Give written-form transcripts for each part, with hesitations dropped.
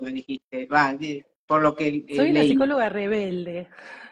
me dijiste, va, por lo que Soy una leí. psicóloga rebelde.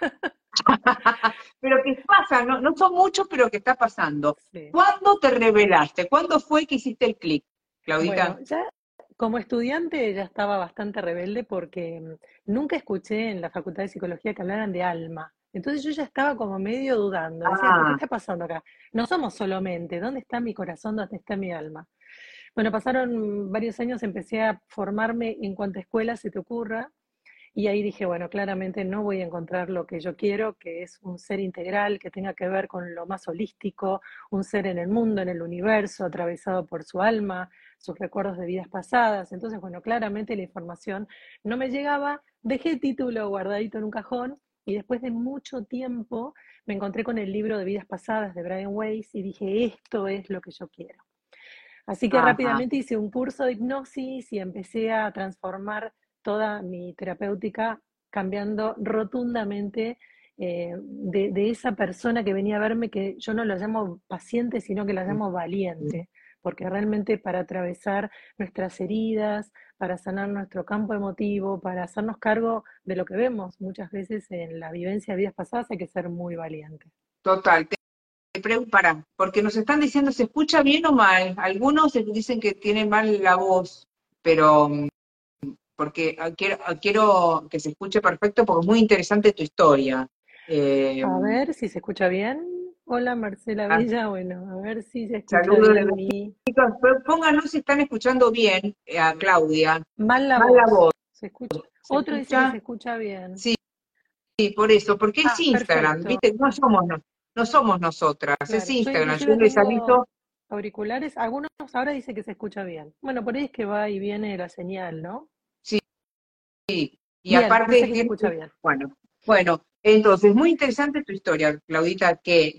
Pero ¿qué pasa? No, no son muchos, pero ¿qué está pasando? Sí. ¿Cuándo te revelaste? ¿Cuándo fue que hiciste el clic, Bueno, Claudita? ya como estudiante ya estaba bastante rebelde porque nunca escuché en la Facultad de Psicología que hablaran de alma. Entonces yo ya estaba como medio dudando. Decía, ¿pero qué Ah, está pasando acá? No somos solo mente. ¿Dónde está mi corazón? ¿Dónde está mi alma? Bueno, pasaron varios años, empecé a formarme en cuanta escuela se te ocurra. Y ahí dije, bueno, claramente no voy a encontrar lo que yo quiero, que es un ser integral, que tenga que ver con lo más holístico, un ser en el mundo, en el universo, atravesado por su alma, sus recuerdos de vidas pasadas. Entonces, bueno, claramente la información no me llegaba. Dejé el título guardadito en un cajón y después de mucho tiempo me encontré con el libro de vidas pasadas de Brian Weiss y dije, esto es lo que yo quiero. Así que ajá, rápidamente hice un curso de hipnosis y empecé a transformar toda mi terapéutica, cambiando rotundamente de esa persona que venía a verme, que yo no la llamo paciente, sino que la llamo valiente, porque realmente para atravesar nuestras heridas, para sanar nuestro campo emotivo, para hacernos cargo de lo que vemos muchas veces en la vivencia de vidas pasadas, hay que ser muy valiente. total. Te preguntarán, porque nos están diciendo, ¿se escucha bien o mal? Algunos dicen que tiene mal la voz, pero porque quiero que se escuche perfecto porque es muy interesante tu historia. Eh, A ver si se escucha bien. Hola Marcela ah, Bella, bueno, a ver si se escucha saludos de bien los mi... chicos, pero pónganos si están escuchando bien a Claudia. Mal la Mala voz, voz, se escucha. ¿se Otro dice que se escucha? escucha bien. Sí, sí, por eso, porque es Ah, Instagram, perfecto, ¿viste? No somos nosotras, es claro. Yo Instagram. Yo inclusive les tengo aviso, auriculares, algunos ahora dice que se escucha bien. Bueno, por ahí es que va y viene la señal, ¿no? sí, y Bien, dice aparte que se tiene, escucha bien. bueno, entonces, muy interesante tu historia, Claudita, que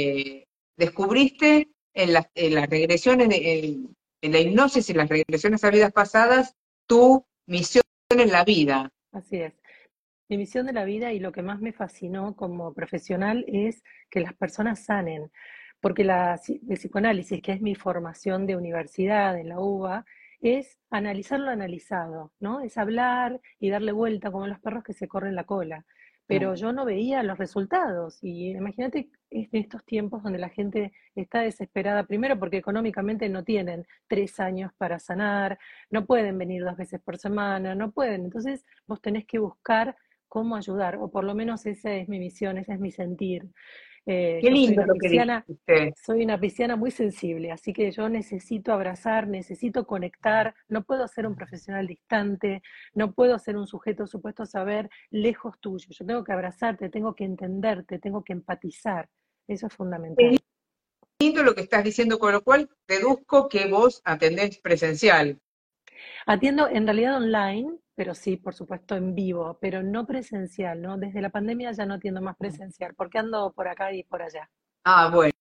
descubriste en las regresiones, en la hipnosis y las regresiones a vidas pasadas, tu misión en la vida. Así es. Mi misión de la vida y lo que más me fascinó como profesional es que las personas sanen, porque el psicoanálisis, que es mi formación de universidad en la UBA, es analizar lo analizado, ¿no? Es hablar y darle vuelta como los perros que se corren la cola. Pero yo no veía los resultados y imagínate en estos tiempos donde la gente está desesperada, primero porque económicamente no tienen 3 años para sanar, no pueden venir 2 veces por semana, no pueden. Entonces vos tenés que buscar cómo ayudar, o por lo menos esa es mi misión, ese es mi sentir. Qué Yo lindo lo que dijiste. soy una pisciana muy sensible, así que yo necesito abrazar, necesito conectar, no puedo ser un profesional distante, no puedo ser un sujeto supuesto a saber lejos tuyo, yo tengo que abrazarte, tengo que entenderte, tengo que empatizar, eso es Qué fundamental. lindo lo que estás diciendo, con lo cual deduzco que vos atendés presencial. Atiendo en realidad online, pero sí, por supuesto, en vivo, pero no presencial, ¿no? Desde la pandemia ya no atiendo más presencial, porque ando por acá y por allá. Ah, bueno.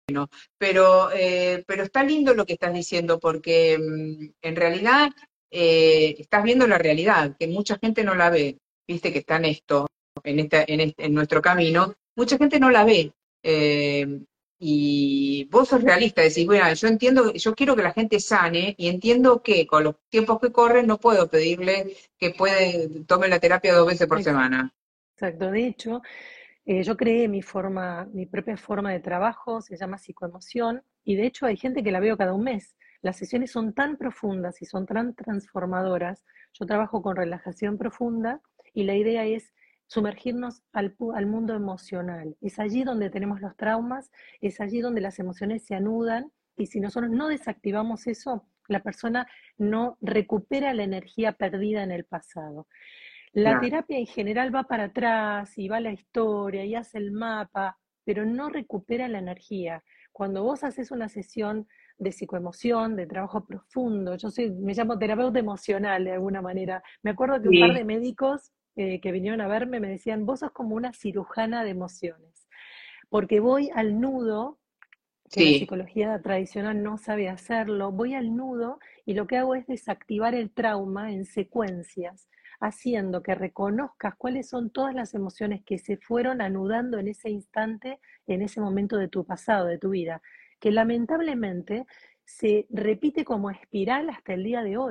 Pero está lindo lo que estás diciendo porque en realidad estás viendo la realidad, que mucha gente no la ve, viste que está en esto, en nuestro camino, mucha gente no la ve. eh, y vos sos realista, decís, bueno, yo entiendo, yo quiero que la gente sane y entiendo que con los tiempos que corren no puedo pedirle que tome la terapia 2 veces por semana. Exacto. De hecho, yo creé mi propia forma de trabajo, se llama psicoemoción, y de hecho hay gente que la veo cada un mes. Las sesiones son tan profundas y son tan transformadoras. Yo trabajo con relajación profunda y la idea es sumergirnos al mundo emocional. Es allí donde tenemos los traumas, es allí donde las emociones se anudan y si nosotros no desactivamos eso, la persona no recupera la energía perdida en el pasado. La Claro. terapia en general va para atrás y va a la historia y hace el mapa, pero no recupera la energía. Cuando vos haces una sesión de psicoemoción, de trabajo profundo, me llamo terapeuta emocional de alguna manera. Me acuerdo que un par Sí, de médicos que vinieron a verme me decían, vos sos como una cirujana de emociones, porque voy al nudo, que la sí. psicología tradicional no sabe hacerlo, voy al nudo y lo que hago es desactivar el trauma en secuencias, haciendo que reconozcas cuáles son todas las emociones que se fueron anudando en ese instante, en ese momento de tu pasado, de tu vida, que lamentablemente se repite como espiral hasta el día de hoy.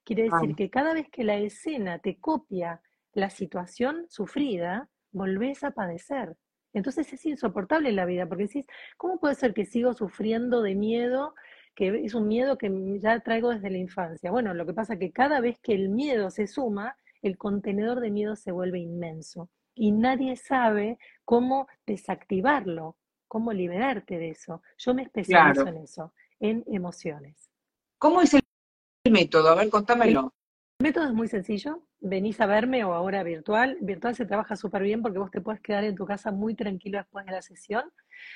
Quiere Ah, decir que cada vez que la escena te copia la situación sufrida, volvés a padecer. Entonces es insoportable la vida, porque decís, ¿cómo puede ser que sigo sufriendo de miedo, que es un miedo que ya traigo desde la infancia? Bueno, lo que pasa es que cada vez que el miedo se suma, el contenedor de miedo se vuelve inmenso y nadie sabe cómo desactivarlo, cómo liberarte de eso. Yo me especializo claro. en eso, en emociones. ¿Cómo es el método? A ver, El contámelo. método es muy sencillo. Venís a verme o ahora virtual. Virtual se trabaja súper bien porque vos te puedes quedar en tu casa muy tranquilo después de la sesión.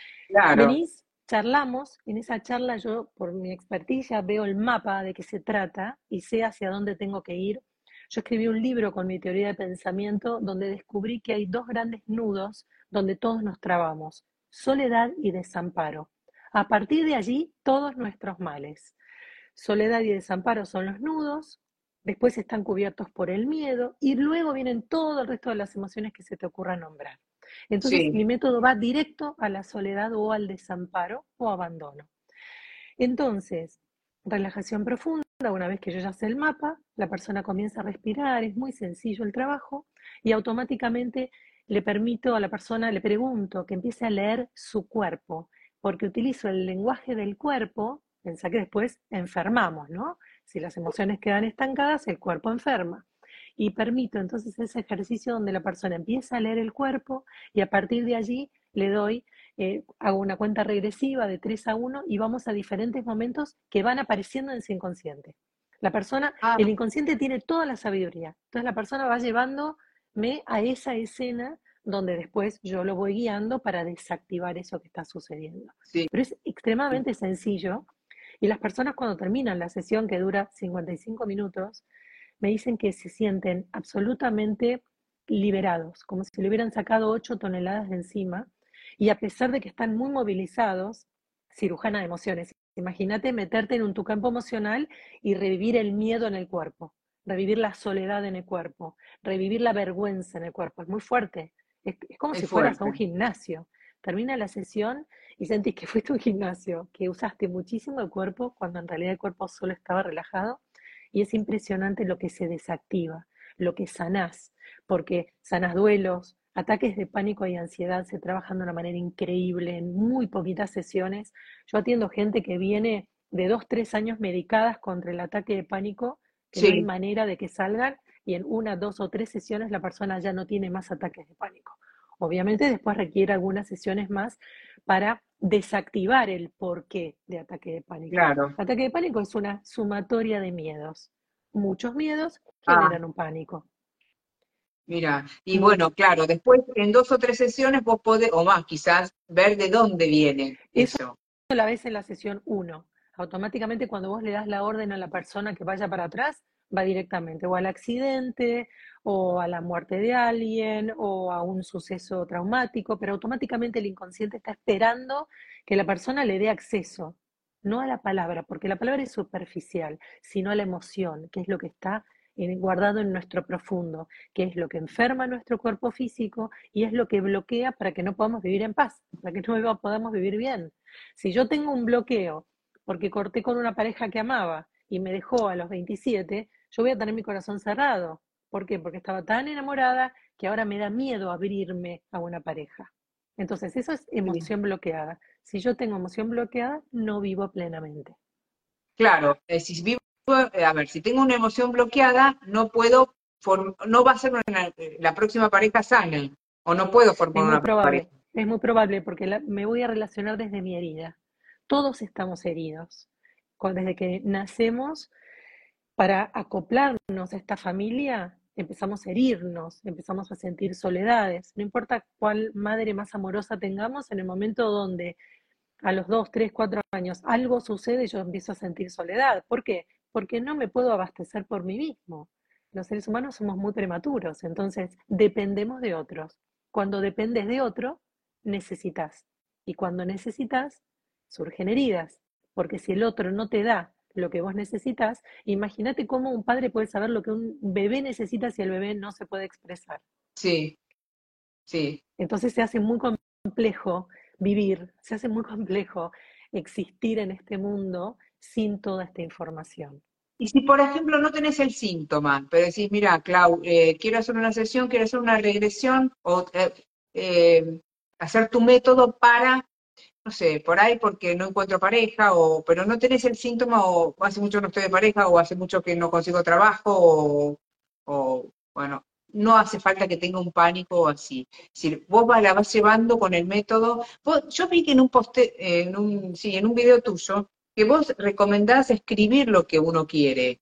Claro. Venís, charlamos. En esa charla yo, por mi experticia, veo el mapa de qué se trata y sé hacia dónde tengo que ir. Yo escribí un libro con mi teoría de pensamiento donde descubrí que hay dos grandes nudos donde todos nos trabamos: soledad y desamparo. A partir de allí, todos nuestros males. Soledad y desamparo son los nudos, después están cubiertos por el miedo y luego vienen todo el resto de las emociones que se te ocurra nombrar. Entonces, Sí. mi método va directo a la soledad o al desamparo o abandono. Entonces, relajación profunda, una vez que yo ya sé el mapa, la persona comienza a respirar, es muy sencillo el trabajo y automáticamente le permito a la persona, le pregunto que empiece a leer su cuerpo, porque utilizo el lenguaje del cuerpo. Pensá que después enfermamos, ¿no? Si las emociones quedan estancadas, el cuerpo enferma. Y permito entonces ese ejercicio donde la persona empieza a leer el cuerpo y a partir de allí le doy, hago una cuenta regresiva de 3 a 1 y vamos a diferentes momentos que van apareciendo en su inconsciente. La persona, Ah, el inconsciente tiene toda la sabiduría. Entonces la persona va llevándome a esa escena donde después yo lo voy guiando para desactivar eso que está sucediendo. sí. Pero es extremadamente sencillo y las personas cuando terminan la sesión, que dura 55 minutos, me dicen que se sienten absolutamente liberados, como si le hubieran sacado 8 toneladas de encima, y a pesar de que están muy movilizados, cirujana de emociones, imagínate meterte en tu campo emocional y revivir el miedo en el cuerpo, revivir la soledad en el cuerpo, revivir la vergüenza en el cuerpo, es muy fuerte, es como Es si fueras a un fuerte. gimnasio. Termina la sesión y sentís que fuiste a un gimnasio, que usaste muchísimo el cuerpo cuando en realidad el cuerpo solo estaba relajado y es impresionante lo que se desactiva, lo que sanás, porque sanás duelos, ataques de pánico y ansiedad se trabajan de una manera increíble en muy poquitas sesiones. Yo atiendo gente que viene de 2, 3 años medicadas contra el ataque de pánico, que no hay Sí, manera de que salgan y en 1, 2 o 3 sesiones la persona ya no tiene más ataques de pánico. Obviamente después requiere algunas sesiones más para desactivar el porqué de ataque de pánico. claro. Ataque de pánico es una sumatoria de miedos. Muchos miedos Ah, generan un pánico. mira. Y Mucho. bueno, claro, después en 2 o 3 sesiones vos podés, o más quizás, ver de dónde viene Eso eso. la ves en la sesión uno. Automáticamente cuando vos le das la orden a la persona que vaya para atrás, va directamente o al accidente, o a la muerte de alguien, o a un suceso traumático, pero automáticamente el inconsciente está esperando que la persona le dé acceso, no a la palabra, porque la palabra es superficial, sino a la emoción, que es lo que está guardado en nuestro profundo, que es lo que enferma nuestro cuerpo físico y es lo que bloquea para que no podamos vivir en paz, para que no podamos vivir bien. Si yo tengo un bloqueo porque corté con una pareja que amaba y me dejó a los 27, yo voy a tener mi corazón cerrado. ¿Por qué? Porque estaba tan enamorada que ahora me da miedo abrirme a una pareja. Entonces, eso es Sí. emoción bloqueada. Si yo tengo emoción bloqueada, no vivo plenamente. Claro, si vivo, a ver, si tengo una emoción bloqueada, no puedo, no va a ser la próxima pareja sana, o no puedo formar una pareja. Es muy probable porque me voy a relacionar desde mi herida. Todos estamos heridos. Desde que nacemos, para acoplarnos a esta familia, empezamos a herirnos, empezamos a sentir soledades. No importa cuál madre más amorosa tengamos, en el momento donde a los 2, 3, 4 años algo sucede, yo empiezo a sentir soledad. ¿Por qué? Porque no me puedo abastecer por mí mismo. Los seres humanos somos muy prematuros, entonces dependemos de otros. Cuando dependes de otro, necesitas. Y cuando necesitas, surgen heridas. Porque si el otro no te da lo que vos necesitas, imagínate cómo un padre puede saber lo que un bebé necesita si el bebé no se puede expresar. Sí, sí, Entonces se hace muy complejo vivir, se hace muy complejo existir en este mundo sin toda esta información. Y si, por ejemplo, no tenés el síntoma, pero decís, mira, Clau, quiero hacer una sesión, quiero hacer una regresión, o eh, hacer tu método para, no sé, por ahí porque no encuentro pareja, o pero no tenés el síntoma, o hace mucho que no estoy de pareja, o hace mucho que no consigo trabajo, bueno, no hace falta que tenga un pánico o así. Si vos la vas llevando con el método, yo vi que en un sí, en un video tuyo, que vos recomendás escribir lo que uno quiere.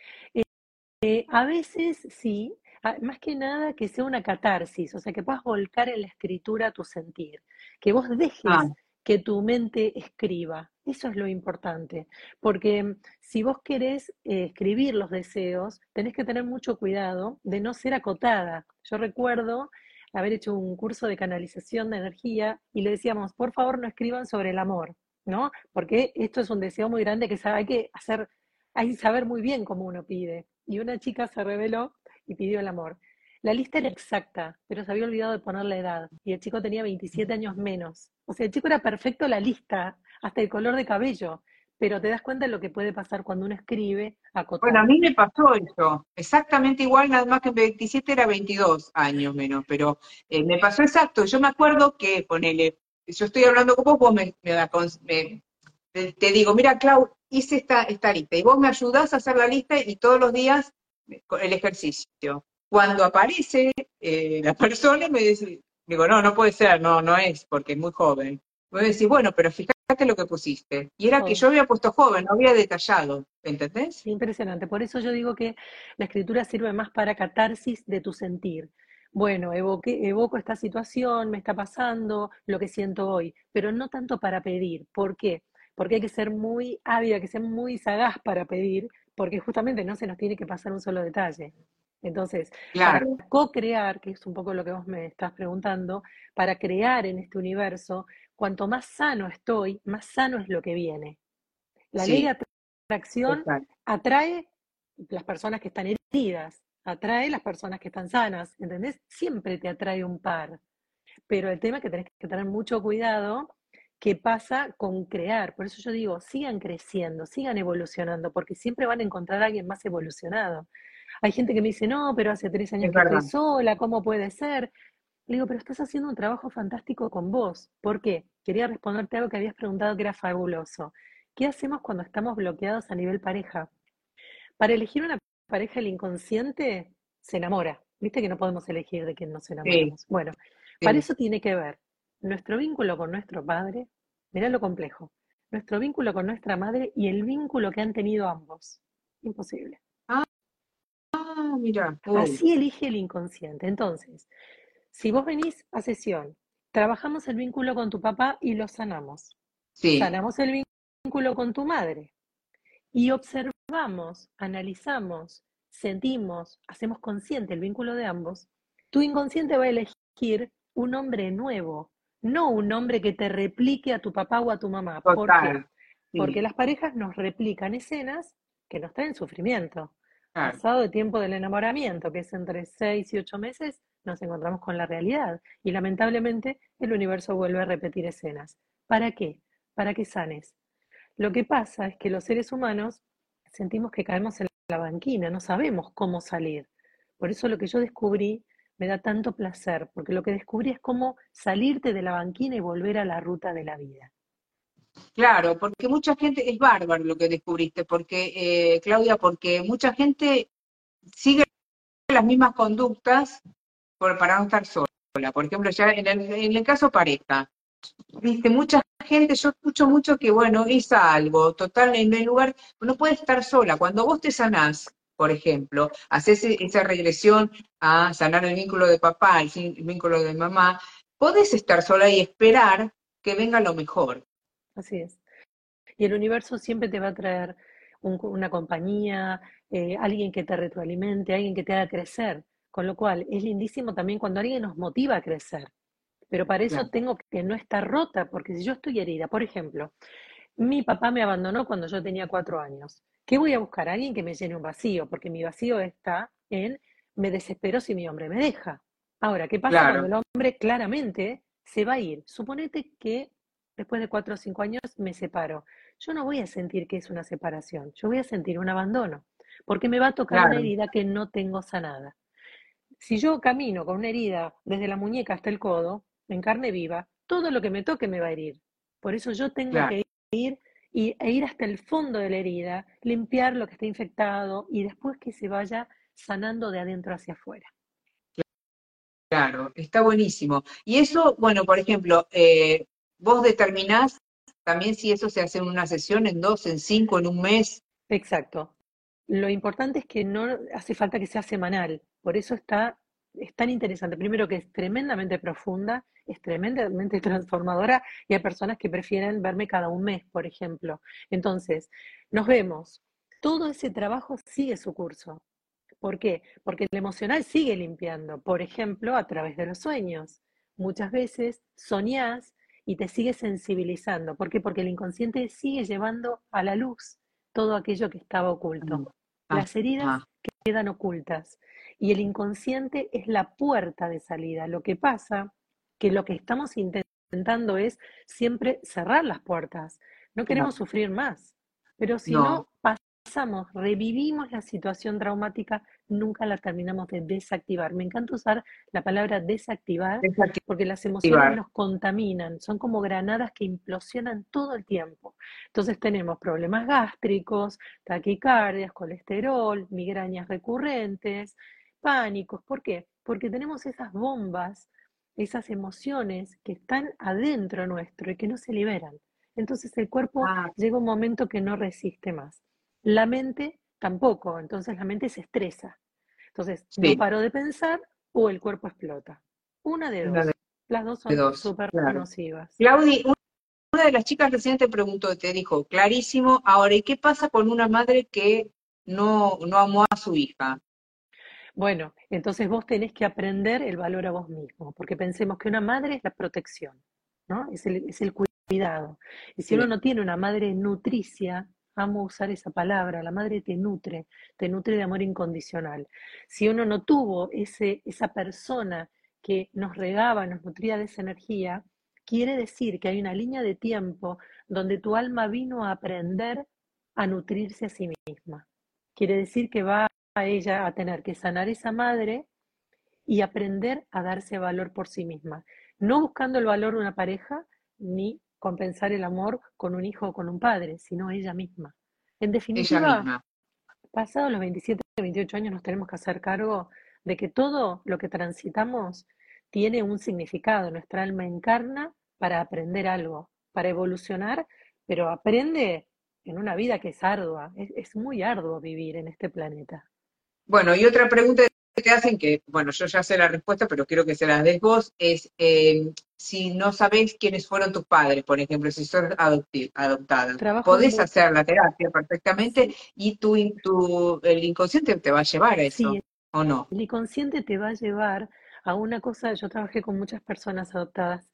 A veces sí, más que nada que sea una catarsis, o sea, que puedas volcar en la escritura tu sentir, que vos Ah, dejes que tu mente escriba. Eso es lo importante, porque si vos querés escribir los deseos, tenés que tener mucho cuidado de no ser acotada. Yo recuerdo haber hecho un curso de canalización de energía y le decíamos, por favor, no escriban sobre el amor, ¿no? Porque esto es un deseo muy grande que hay que hacer, hay que saber muy bien cómo uno pide. Y una chica se rebeló y pidió el amor. La lista era exacta, pero se había olvidado de poner la edad. Y el chico tenía 27 años menos. O sea, el chico era perfecto la lista, hasta el color de cabello. Pero te das cuenta de lo que puede pasar cuando uno escribe bueno, a acotado. mí me pasó eso, exactamente igual, nada más que en 27 era 22 años menos, pero me pasó exacto. Yo me acuerdo que, ponele, yo estoy hablando con vos, vos te digo, mira, Clau, hice esta lista, y vos me ayudás a hacer la lista y todos los días con el ejercicio. Cuando aparece la persona, digo, no, no puede ser, no, no es, porque es muy joven. Vos decís, bueno, pero fíjate lo que pusiste. Y era que Todo. yo había puesto joven, no había detallado, ¿entendés? Impresionante. Por eso yo digo que la escritura sirve más para catarsis de tu sentir. Bueno, evoco esta situación, me está pasando, lo que siento hoy, pero no tanto para pedir. ¿Por qué? Porque hay que ser muy ávida, hay que ser muy sagaz para pedir, porque justamente no se nos tiene que pasar un solo detalle. Entonces, para Claro, co-crear, que es un poco lo que vos me estás preguntando, para crear en este universo, cuanto más sano estoy, más sano es lo que viene. La ley de sí, atracción exacto. atrae las personas que están heridas, atrae las personas que están sanas, ¿entendés? Siempre te atrae un par, pero el tema es que tenés que tener mucho cuidado qué pasa con crear. Por eso yo digo, sigan creciendo, sigan evolucionando, porque siempre van a encontrar a alguien más evolucionado. Hay gente que me dice, no, pero hace 3 años Es que estoy verdad. sola, ¿cómo puede ser? Le digo, pero estás haciendo un trabajo fantástico con vos. ¿Por qué? Quería responderte algo que habías preguntado que era fabuloso. ¿Qué hacemos cuando estamos bloqueados a nivel pareja? Para elegir una pareja, el inconsciente se enamora. Viste que no podemos elegir de quién nos Sí, enamoramos. Bueno, para sí. eso tiene que ver nuestro vínculo con nuestro padre, mirá lo complejo, nuestro vínculo con nuestra madre y el vínculo que han tenido ambos. Imposible. Ah, mira, uy, Así elige el inconsciente. Entonces, si vos venís a sesión, trabajamos el vínculo con tu papá y lo sanamos. sí, Sanamos el vínculo con tu madre y observamos, analizamos, sentimos, hacemos consciente el vínculo de ambos. Tu inconsciente va a elegir un hombre nuevo, no un hombre que te replique a tu papá o a tu mamá. ¿Por qué? total, Porque sí, las parejas nos replican escenas que nos traen sufrimiento. claro. Pasado el tiempo del enamoramiento, que es entre 6 y 8 meses, nos encontramos con la realidad y lamentablemente el universo vuelve a repetir escenas. ¿Para qué? Para que sanes. Lo que pasa es que los seres humanos sentimos que caemos en la banquina, no sabemos cómo salir. Por eso lo que yo descubrí me da tanto placer, porque lo que descubrí es cómo salirte de la banquina y volver a la ruta de la vida. Claro, porque mucha gente, es bárbaro lo que descubriste, porque, Claudia, porque mucha gente sigue las mismas conductas para no estar sola. Por ejemplo, ya en el caso pareja, viste, mucha gente, yo escucho mucho que, bueno, hizo algo, total, en el lugar, no puede estar sola. Cuando vos te sanás, por ejemplo, haces esa regresión a sanar el vínculo de papá, el vínculo de mamá, podés estar sola y esperar que venga lo mejor. Así es. Y el universo siempre te va a traer una compañía, alguien que te retroalimente, alguien que te haga crecer. Con lo cual, es lindísimo también cuando alguien nos motiva a crecer. Pero para eso Claro, tengo que no estar rota, porque si yo estoy herida, por ejemplo, mi papá me abandonó cuando yo tenía 4 años. ¿Qué voy a buscar? Alguien que me llene un vacío, porque mi vacío está en me desespero si mi hombre me deja. Ahora, ¿qué pasa cuando claro, el hombre claramente se va a ir? Suponete que después de 4 o 5 años me separo. yo no voy a sentir que es una separación, yo voy a sentir un abandono, porque me va a tocar una claro, herida que no tengo sanada. Si yo camino con una herida desde la muñeca hasta el codo, en carne viva, todo lo que me toque me va a herir. Por eso yo tengo claro. que ir e ir hasta el fondo de la herida, limpiar lo que está infectado y después que se vaya sanando de adentro hacia afuera. Claro, está buenísimo. Y eso, bueno, por ejemplo, vos determinás también si eso se hace en una sesión, en dos, en cinco, en un mes. Exacto. Lo importante es que no hace falta que sea semanal, por eso es tan interesante. Primero que es tremendamente profunda, es tremendamente transformadora y hay personas que prefieren verme cada un mes, por ejemplo. Entonces, nos vemos. Todo ese trabajo sigue su curso. ¿Por qué? Porque el emocional sigue limpiando, por ejemplo, a través de los sueños. Muchas veces soñás y te sigue sensibilizando. ¿Por qué? Porque el inconsciente sigue llevando a la luz todo aquello que estaba oculto. Las heridas Ajá, quedan ocultas y el inconsciente es la puerta de salida. Lo que pasa que lo que estamos intentando es siempre cerrar las puertas. No queremos claro. sufrir más, pero si No, no pasamos, revivimos la situación traumática, nunca la terminamos de desactivar. Me encanta usar la palabra desactivar porque las emociones desactivar. nos contaminan, son como granadas que implosionan todo el tiempo. Entonces tenemos problemas gástricos, taquicardias, colesterol, migrañas recurrentes, pánicos. ¿Por qué? Porque tenemos esas bombas, esas emociones que están adentro nuestro y que no se liberan. Entonces el cuerpo Ah, llega un momento que no resiste más. La mente tampoco, entonces la mente se estresa. Entonces no sí, paro de pensar o el cuerpo explota. Una de una dos. Las dos de son dos, súper claro. nocivas. Claudi, una de las chicas recién te preguntó, te dijo, clarísimo, ahora, ¿y qué pasa con una madre que no amó a su hija? Bueno, entonces vos tenés que aprender el valor a vos mismo, porque pensemos que una madre es la protección, ¿no? Es el cuidado. Y si uno Sí, no tiene una madre nutricia, amo usar esa palabra, la madre te nutre de amor incondicional. Si uno no tuvo esa persona que nos regaba, nos nutría de esa energía, quiere decir que hay una línea de tiempo donde tu alma vino a aprender a nutrirse a sí misma. Quiere decir que va a ella a tener que sanar esa madre y aprender a darse valor por sí misma, no buscando el valor de una pareja ni compensar el amor con un hijo o con un padre, sino ella misma. En ella definitiva, misma. pasados los 27, 28 años nos tenemos que hacer cargo de que todo lo que transitamos tiene un significado. Nuestra alma encarna para aprender algo, para evolucionar, pero aprende en una vida que es ardua. Es muy arduo vivir en este planeta. Bueno, y otra pregunta que te hacen, que, bueno, yo ya sé la respuesta, pero quiero que se la des vos, es si no sabés quiénes fueron tus padres, por ejemplo, si sos adoptada. Trabajo Podés muy, hacer la terapia perfectamente sí, y el inconsciente te va a llevar a sí, eso, ¿o no? el inconsciente te va a llevar a una cosa, yo trabajé con muchas personas adoptadas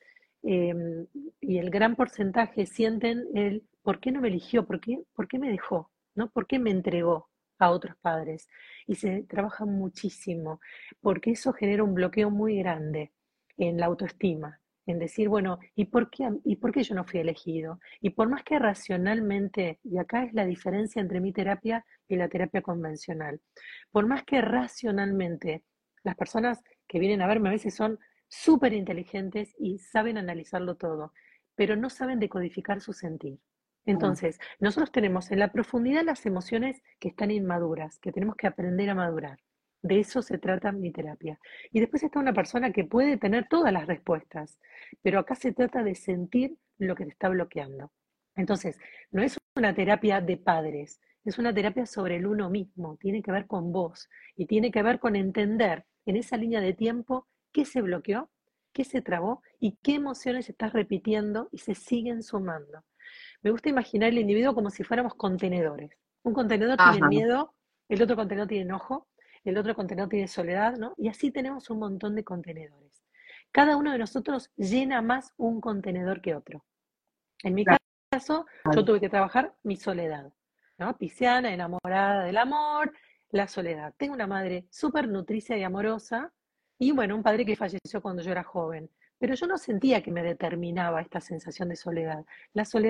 y el gran porcentaje sienten el ¿por qué no me eligió? ¿Por qué me dejó? ¿No? ¿Por qué me entregó a otros padres? Y se trabaja muchísimo, porque eso genera un bloqueo muy grande en la autoestima, en decir, bueno, ¿y por qué yo no fui elegido? Y por más que racionalmente, y acá es la diferencia entre mi terapia y la terapia convencional, por más que racionalmente las personas que vienen a verme a veces son súper inteligentes y saben analizarlo todo, pero no saben decodificar su sentir. Ah, Entonces, nosotros tenemos en la profundidad las emociones que están inmaduras, que tenemos que aprender a madurar. De eso se trata mi terapia. Y después está una persona que puede tener todas las respuestas, pero acá se trata de sentir lo que te está bloqueando. Entonces, no es una terapia de padres, es una terapia sobre el uno mismo, tiene que ver con vos y tiene que ver con entender en esa línea de tiempo qué se bloqueó, qué se trabó y qué emociones estás repitiendo y se siguen sumando. Me gusta imaginar el individuo como si fuéramos contenedores. Un contenedor tiene ajá, miedo, el otro contenedor tiene enojo, el otro contenedor tiene soledad, ¿no? Y así tenemos un montón de contenedores. Cada uno de nosotros llena más un contenedor que otro. En mi caso, yo claro. tuve que trabajar mi soledad, ¿no? Pisciana, enamorada del amor, la soledad. Tengo una madre súper nutricia y amorosa y bueno, un padre que falleció cuando yo era joven. Pero yo no sentía que me determinaba esta sensación de soledad. La soledad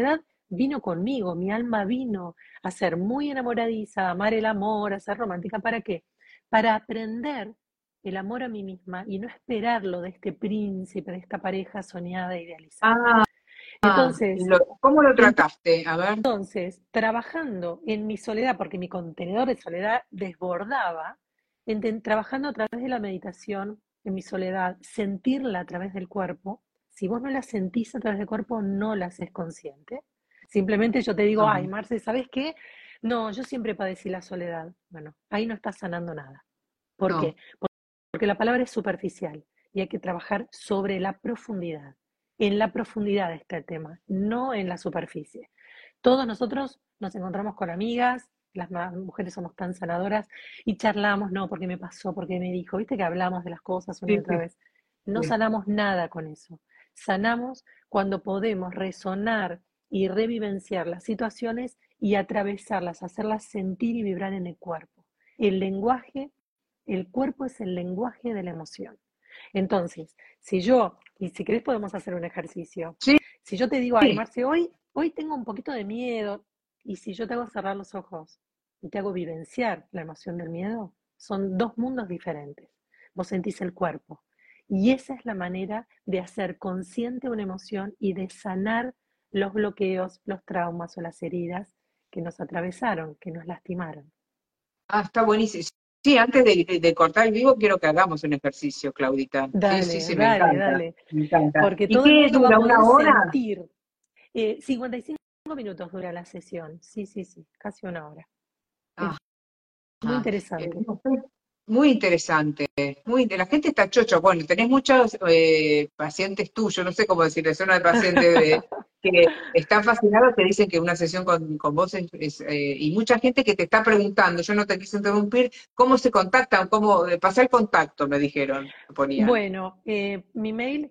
vino conmigo, mi alma vino a ser muy enamoradiza, a amar el amor, a ser romántica. ¿Para qué? Para aprender el amor a mí misma y no esperarlo de este príncipe, de esta pareja soñada e idealizada. Ah, Entonces, ¿cómo lo trataste? A ver. trabajando en mi soledad, porque mi contenedor de soledad desbordaba, trabajando a través de la meditación en mi soledad, sentirla a través del cuerpo. Si vos no la sentís a través del cuerpo, no la haces consciente. Simplemente yo te digo, ay, Ah, Marce, ¿sabes qué? No, yo siempre padecí la soledad. Bueno, ahí no estás sanando nada. ¿Por no. qué? Porque la palabra es superficial y hay que trabajar sobre la profundidad. En la profundidad está el tema, no en la superficie. Todos nosotros nos encontramos con amigas, las mujeres somos tan sanadoras y charlamos, no, porque me pasó, porque me dijo, viste que hablamos de las cosas una y Sí, otra sí, vez. No sí. sanamos nada con eso. Sanamos cuando podemos resonar y revivenciar las situaciones y atravesarlas, hacerlas sentir y vibrar en el cuerpo. El lenguaje, el cuerpo es el lenguaje de la emoción. Entonces, y si querés podemos hacer un ejercicio. Sí, Si yo te digo, ay, sí. Marce, hoy tengo un poquito de miedo, y si yo te hago cerrar los ojos y te hago vivenciar la emoción del miedo, son dos mundos diferentes. Vos sentís el cuerpo. Y esa es la manera de hacer consciente una emoción y de sanar los bloqueos, los traumas o las heridas que nos atravesaron, que nos lastimaron. Ah, está buenísimo. Sí, antes de cortar el vivo, quiero que hagamos un ejercicio, Claudita. Sí, sí, Dale, sí, me dale, encanta. dale. Me encanta. Porque ¿Y todo el qué mundo va a dura? poder ¿Una hora? sentir. 55 minutos dura la sesión. Sí, sí, sí, casi una hora. Es Ah, muy interesante. no sé, muy interesante. La gente está chocha. Bueno, tenés muchos pacientes tuyos, no sé cómo decirle, son de pacientes que están fascinados, que dicen que una sesión con vos y mucha gente que te está preguntando, yo no te quise interrumpir, ¿cómo se contactan? ¿Cómo pasar el contacto? Me dijeron, me ponían. Bueno, mi mail,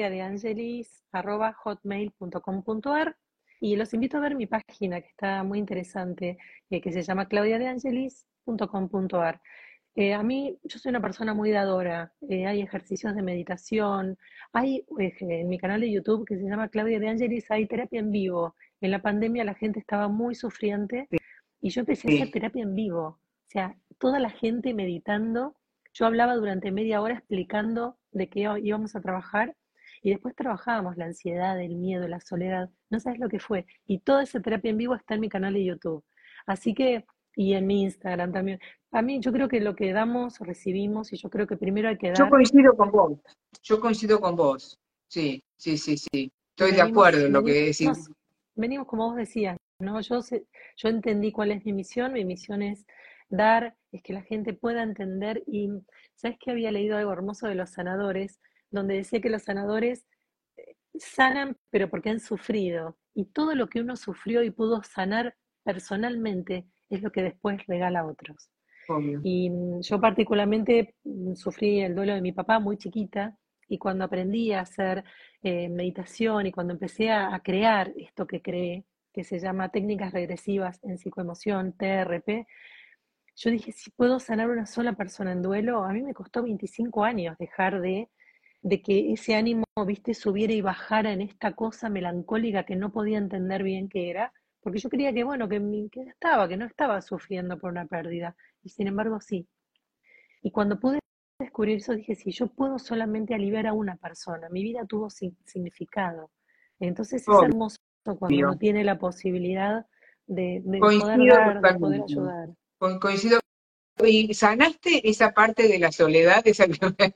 claudiadeangelis@hotmail.com.ar, y los invito a ver mi página, que está muy interesante, que se llama claudiadeangelis.com.ar. A mí, yo soy una persona muy dadora, hay ejercicios de meditación, hay en mi canal de YouTube que se llama Claudia de Angelis, hay terapia en vivo. En la pandemia la gente estaba muy sufriente y yo empecé a hacer Sí. terapia en vivo, o sea, toda la gente meditando. Yo hablaba durante media hora explicando de qué íbamos a trabajar y después trabajábamos la ansiedad, el miedo, la soledad, no sabes lo que fue. Y toda esa terapia en vivo está en mi canal de YouTube. Así que, y en mi Instagram también. A mí yo creo que lo que damos, recibimos, y yo creo que primero hay que Yo dar, coincido con vos, yo coincido con vos. Sí, sí, sí, sí. y Estoy de acuerdo en lo que decís. venimos como vos decías, ¿no? Yo entendí cuál es mi misión es dar, es que la gente pueda entender, y sabes que había leído algo hermoso de los sanadores, donde decía que los sanadores sanan, pero porque han sufrido, y todo lo que uno sufrió y pudo sanar personalmente es lo que después regala a otros. Obvio. Y yo particularmente sufrí el duelo de mi papá muy chiquita, y cuando aprendí a hacer meditación y cuando empecé a crear esto que creé, que se llama técnicas regresivas en psicoemoción, TRP, yo dije, si puedo sanar una sola persona en duelo, a mí me costó 25 años dejar de que ese ánimo, viste, subiera y bajara en esta cosa melancólica que no podía entender bien qué era, porque yo creía que, bueno, que no estaba sufriendo por una pérdida, y sin embargo sí. Y cuando pude descubrir eso, dije, si yo puedo solamente aliviar a una persona, mi vida tuvo significado. Entonces es hermoso cuando Obvio. uno tiene la posibilidad de poder Coincido dar, de poder totalmente. ayudar. Coincido. ¿Y sanaste esa parte de la soledad, esa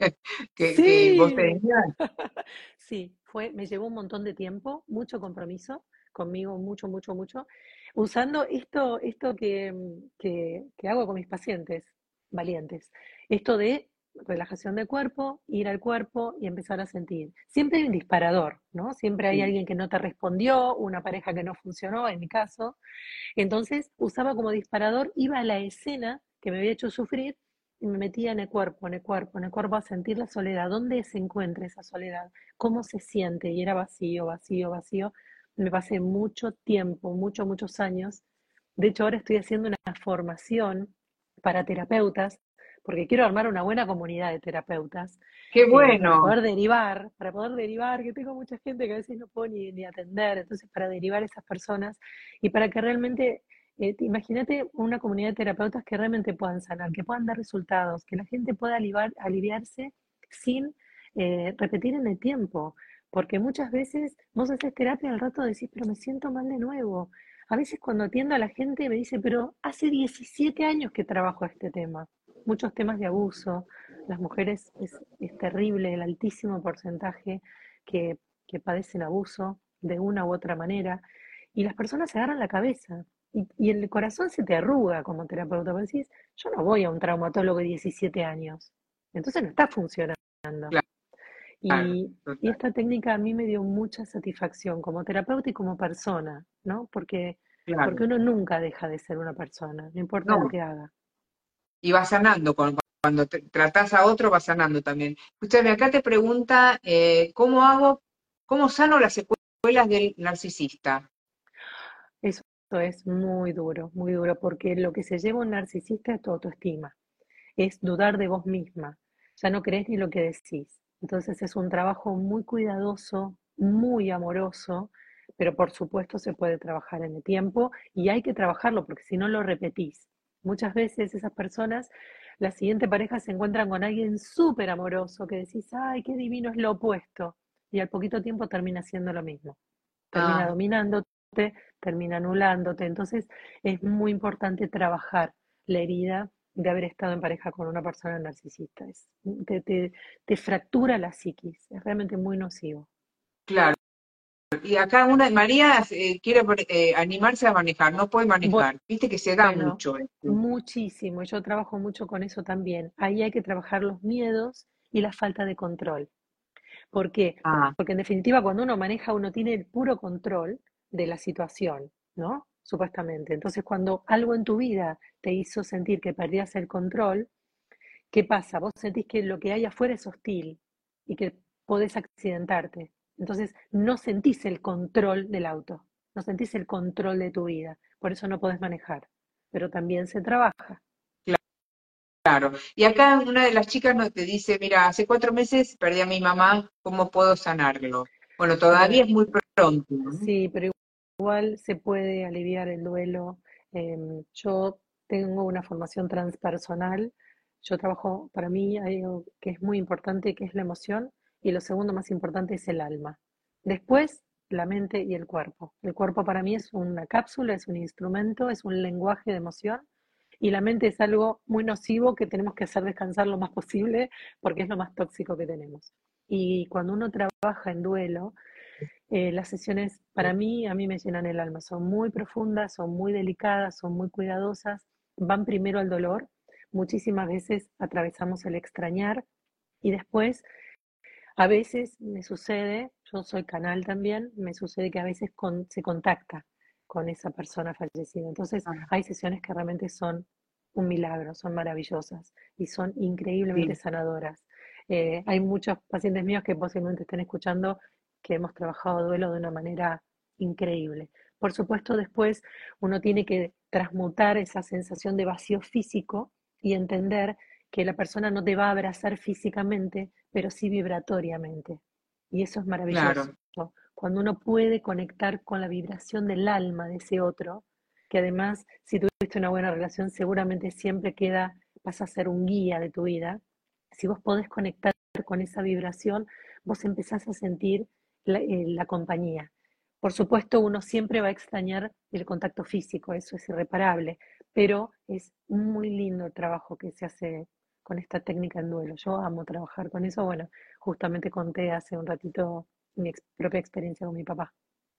que vos Sí, tenías? sí, me llevó un montón de tiempo, mucho compromiso conmigo, mucho, mucho, mucho, usando esto que hago con mis pacientes valientes, esto de relajación del cuerpo, ir al cuerpo y empezar a sentir. Siempre hay un disparador, ¿no? Siempre hay Sí. alguien que no te respondió, una pareja que no funcionó, en mi caso. Entonces usaba como disparador, iba a la escena que me había hecho sufrir y me metía en el cuerpo, en el cuerpo, en el cuerpo a sentir la soledad. ¿Dónde se encuentra esa soledad? ¿Cómo se siente? Y era vacío, vacío, vacío. Me pasé mucho tiempo, muchos años. De hecho, ahora estoy haciendo una formación para terapeutas, porque quiero armar una buena comunidad de terapeutas Qué para bueno, poder derivar, que tengo mucha gente que a veces no puedo ni atender, entonces para derivar esas personas y para que realmente, imagínate una comunidad de terapeutas que realmente puedan sanar, que puedan dar resultados, que la gente pueda aliviarse sin repetir en el tiempo, porque muchas veces vos haces terapia y al rato decís, pero me siento mal de nuevo. A veces cuando atiendo a la gente me dice, pero hace 17 años que trabajo este tema, muchos temas de abuso, las mujeres es terrible el altísimo porcentaje que, que padecen abuso de una u otra manera, y las personas se agarran la cabeza, y el corazón se te arruga como terapeuta, porque decís, yo no voy a un traumatólogo de 17 años, entonces no está funcionando. claro, Y total, esta técnica a mí me dio mucha satisfacción como terapeuta y como persona, ¿no? Porque claro. uno nunca deja de ser una persona, no importa lo No, que haga. y va sanando, cuando tratás a otro va sanando también. Escúchame, acá te pregunta, cómo sano las secuelas del narcisista? Eso es muy duro, porque lo que se lleva un narcisista es tu autoestima, es dudar de vos misma, ya no crees ni lo que decís. Entonces es un trabajo muy cuidadoso, muy amoroso, pero por supuesto se puede trabajar en el tiempo y hay que trabajarlo porque si no lo repetís. Muchas veces esas personas, la siguiente pareja se encuentran con alguien súper amoroso que decís, ay, qué divino es lo opuesto, y al poquito tiempo termina siendo lo mismo, termina Ah, dominándote, termina anulándote. Entonces es muy importante trabajar la herida de haber estado en pareja con una persona narcisista. Te fractura la psiquis, es realmente muy nocivo. claro. Y acá María quiere animarse a manejar, no puede manejar. Viste que se da Bueno, mucho esto. muchísimo, yo trabajo mucho con eso también. Ahí hay que trabajar los miedos y la falta de control. ¿Por qué? Ah, Porque en definitiva cuando uno maneja uno tiene el puro control de la situación, ¿no? Supuestamente. Entonces cuando algo en tu vida te hizo sentir que perdías el control, ¿qué pasa? Vos sentís que lo que hay afuera es hostil y que podés accidentarte. Entonces no sentís el control del auto, no sentís el control de tu vida. Por eso no podés manejar. Pero también se trabaja. claro. Y acá una de las chicas nos te dice, mira, hace 4 meses perdí a mi mamá, ¿cómo puedo sanarlo? Bueno, todavía Bueno, es muy pronto, ¿no? sí, pero igual se puede aliviar el duelo. Yo tengo una formación transpersonal. Yo trabajo, para mí hay algo que es muy importante, que es la emoción, y lo segundo más importante es el alma. Después, la mente y el cuerpo. El cuerpo para mí es una cápsula, es un instrumento, es un lenguaje de emoción, y la mente es algo muy nocivo que tenemos que hacer descansar lo más posible porque es lo más tóxico que tenemos. Y cuando uno trabaja en duelo, las sesiones para mí, a mí me llenan el alma, son muy profundas, son muy delicadas, son muy cuidadosas, van primero al dolor, muchísimas veces atravesamos el extrañar y después a veces me sucede, yo soy canal también, me sucede que a veces se contacta con esa persona fallecida. Entonces Ah, hay sesiones que realmente son un milagro, son maravillosas y son increíblemente sí. sanadoras. Hay muchos pacientes míos que posiblemente estén escuchando que hemos trabajado duelo de una manera increíble. Por supuesto, después uno tiene que transmutar esa sensación de vacío físico y entender que la persona no te va a abrazar físicamente, pero sí vibratoriamente. Y eso es maravilloso. Claro, Cuando uno puede conectar con la vibración del alma de ese otro, que además, si tuviste una buena relación, seguramente siempre vas a ser un guía de tu vida. Si vos podés conectar con esa vibración, vos empezás a sentir la compañía. Por supuesto, uno siempre va a extrañar el contacto físico, eso es irreparable, pero es muy lindo el trabajo que se hace con esta técnica en duelo. Yo amo trabajar con eso. Bueno, justamente conté hace un ratito mi propia experiencia con mi papá.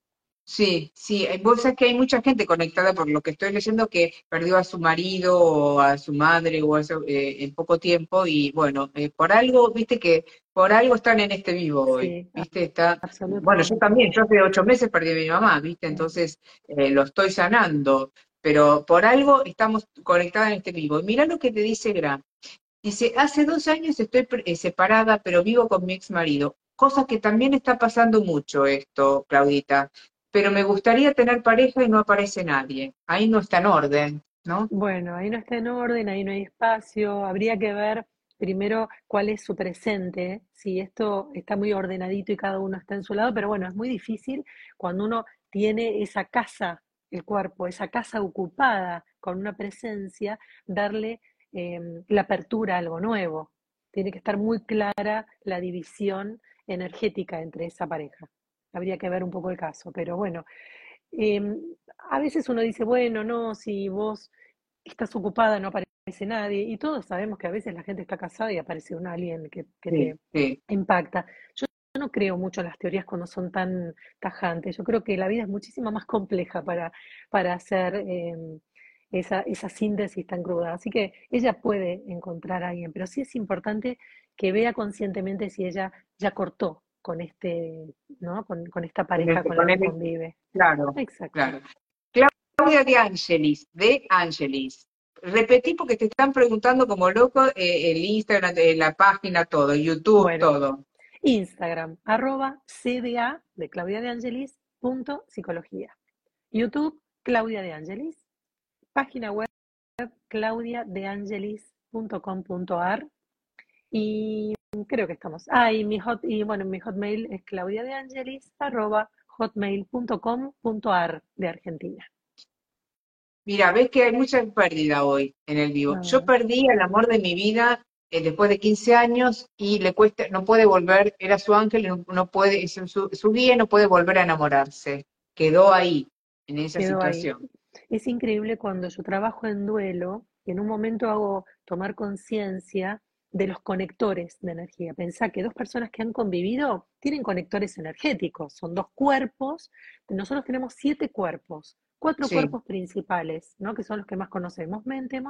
sí, sí. Vos sabés que hay mucha gente conectada por lo que estoy leyendo que perdió a su marido o a su madre o eso, en poco tiempo y bueno, por algo, viste que por algo están en este vivo hoy, Sí, viste, bueno, yo absolutamente. también, yo hace 8 meses perdí a mi mamá, viste, Sí. entonces lo estoy sanando, pero por algo estamos conectadas en este vivo. Y mirá lo que te dice Gra. Dice, hace 2 años estoy separada, pero vivo con mi ex marido. Cosa que también está pasando mucho esto, Claudita. Pero me gustaría tener pareja y no aparece nadie. Ahí no está en orden. ¿no? Bueno, ahí no está en orden, ahí no hay espacio. Habría que ver primero cuál es su presente, si esto está muy ordenadito y cada uno está en su lado, pero bueno, es muy difícil cuando uno tiene esa casa, el cuerpo, esa casa ocupada con una presencia, darle la apertura a algo nuevo. Tiene que estar muy clara la división energética entre esa pareja. Habría que ver un poco el caso, pero bueno, eh, a veces uno dice, bueno, no, si vos estás ocupada, no aparece nadie, y todos sabemos que a veces la gente está casada y aparece un alien que Sí, te sí. impacta. Yo no creo mucho en las teorías cuando son tan tajantes. Yo creo que la vida es muchísimo más compleja para hacer esa síntesis tan cruda. Así que ella puede encontrar a alguien, pero sí es importante que vea conscientemente si ella ya cortó con ¿no? Con esta pareja con la Con que él, convive. claro, Exacto. claro. Claudia de Angelis. Repetí porque te están preguntando como loco el Instagram, la página, todo, YouTube, Bueno, todo. Instagram, @CDA de Claudia de Angelis, psicología. YouTube, Claudia de Angelis. Página web, claudiadeangelis.com.ar. Y creo que estamos. Y mi hotmail es claudiadeangelis@hotmail.com.ar de Argentina. Mira, ves que hay mucha pérdida hoy en el vivo. Yo Ah, perdí al amor de mi vida después de 15 años y le cuesta, no puede volver, era su ángel, no puede, es su guía, no puede volver a enamorarse. Quedó ahí, en esa quedó ahí. situación. Es increíble cuando yo trabajo en duelo y en un momento hago tomar conciencia de los conectores de energía. Pensá que dos personas que han convivido tienen conectores energéticos, son dos cuerpos. Nosotros tenemos 7 cuerpos, cuatro Sí, cuerpos principales, ¿no? Que son los que más conocemos: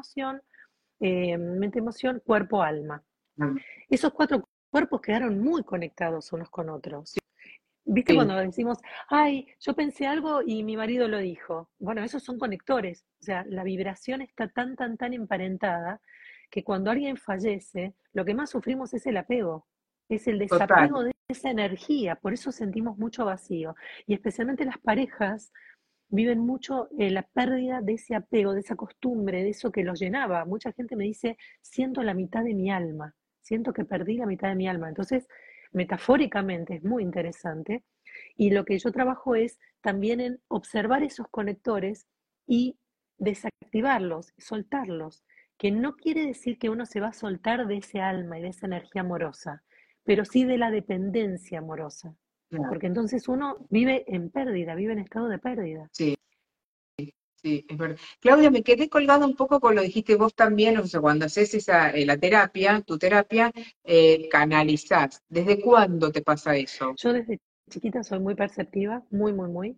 mente, emoción, cuerpo, alma. Esos 4 cuerpos quedaron muy conectados unos con otros. ¿Viste sí, cuando decimos, ay, yo pensé algo y mi marido lo dijo? Bueno, esos son conectores. O sea, la vibración está tan, tan, tan emparentada que cuando alguien fallece, lo que más sufrimos es el apego, es el desapego total. de esa energía. Por eso sentimos mucho vacío. Y especialmente las parejas viven mucho la pérdida de ese apego, de esa costumbre, de eso que los llenaba. Mucha gente me dice, siento la mitad de mi alma, siento que perdí la mitad de mi alma. Entonces, metafóricamente es muy interesante. Y lo que yo trabajo es también en observar esos conectores y desactivarlos, soltarlos, que no quiere decir que uno se va a soltar de ese alma y de esa energía amorosa, pero sí de la dependencia amorosa, Claro. porque entonces uno vive en pérdida, vive en estado de pérdida. Sí, sí, es verdad. Claudia, me quedé colgada un poco con lo que dijiste vos también, o sea, cuando haces la terapia, tu terapia, canalizás. ¿Desde cuándo te pasa eso? Yo desde chiquita soy muy perceptiva, muy, muy, muy.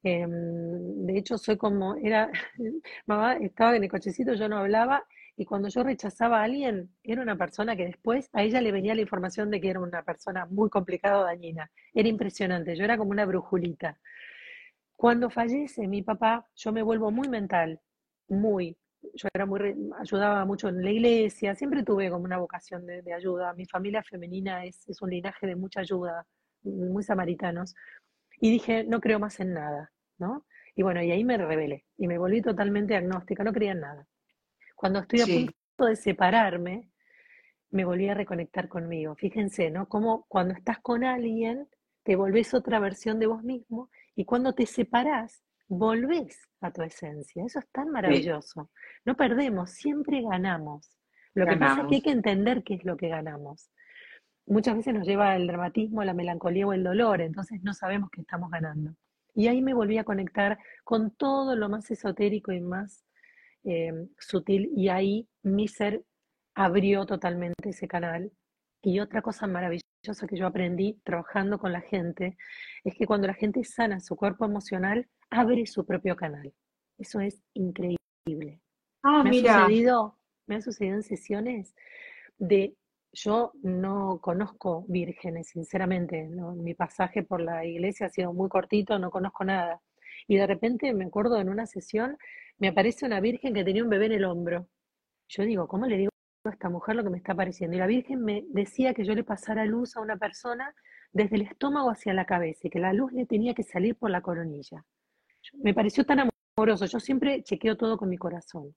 De hecho, soy como, mamá estaba en el cochecito, yo no hablaba, y cuando yo rechazaba a alguien, era una persona que después a ella le venía la información de que era una persona muy complicada o dañina. Era impresionante, yo era como una brujulita. Cuando fallece mi papá, yo me vuelvo muy mental, muy. Yo era ayudaba mucho en la iglesia, siempre tuve como una vocación de ayuda. Mi familia femenina es un linaje de mucha ayuda, muy samaritanos. Y dije, no creo más en nada, ¿no? Y bueno, y ahí me rebelé y me volví totalmente agnóstica, no creía en nada. Cuando estoy a punto Sí, de separarme, me volví a reconectar conmigo. Fíjense, ¿no? Como cuando estás con alguien, te volvés otra versión de vos mismo y cuando te separás, volvés a tu esencia. Eso es tan sí, maravilloso. No perdemos, siempre ganamos. Lo que pasa es que hay ganamos. que entender qué es lo que ganamos. Muchas veces nos lleva el dramatismo, la melancolía o el dolor, entonces no sabemos qué estamos ganando. Y ahí me volví a conectar con todo lo más esotérico y más sutil, y ahí mi ser abrió totalmente ese canal. Y otra cosa maravillosa que yo aprendí trabajando con la gente es que cuando la gente sana su cuerpo emocional, abre su propio canal. Eso es increíble. Ah, Me ha mira, sucedido, me ha sucedido en sesiones de, yo no conozco vírgenes, sinceramente, ¿no? Mi pasaje por la iglesia ha sido muy cortito, no conozco nada. Y de repente me acuerdo en una sesión, me aparece una virgen que tenía un bebé en el hombro. Yo digo, ¿cómo le digo a esta mujer lo que me está apareciendo? Y la virgen me decía que yo le pasara luz a una persona desde el estómago hacia la cabeza y que la luz le tenía que salir por la coronilla. Me pareció tan amoroso, yo siempre chequeo todo con mi corazón.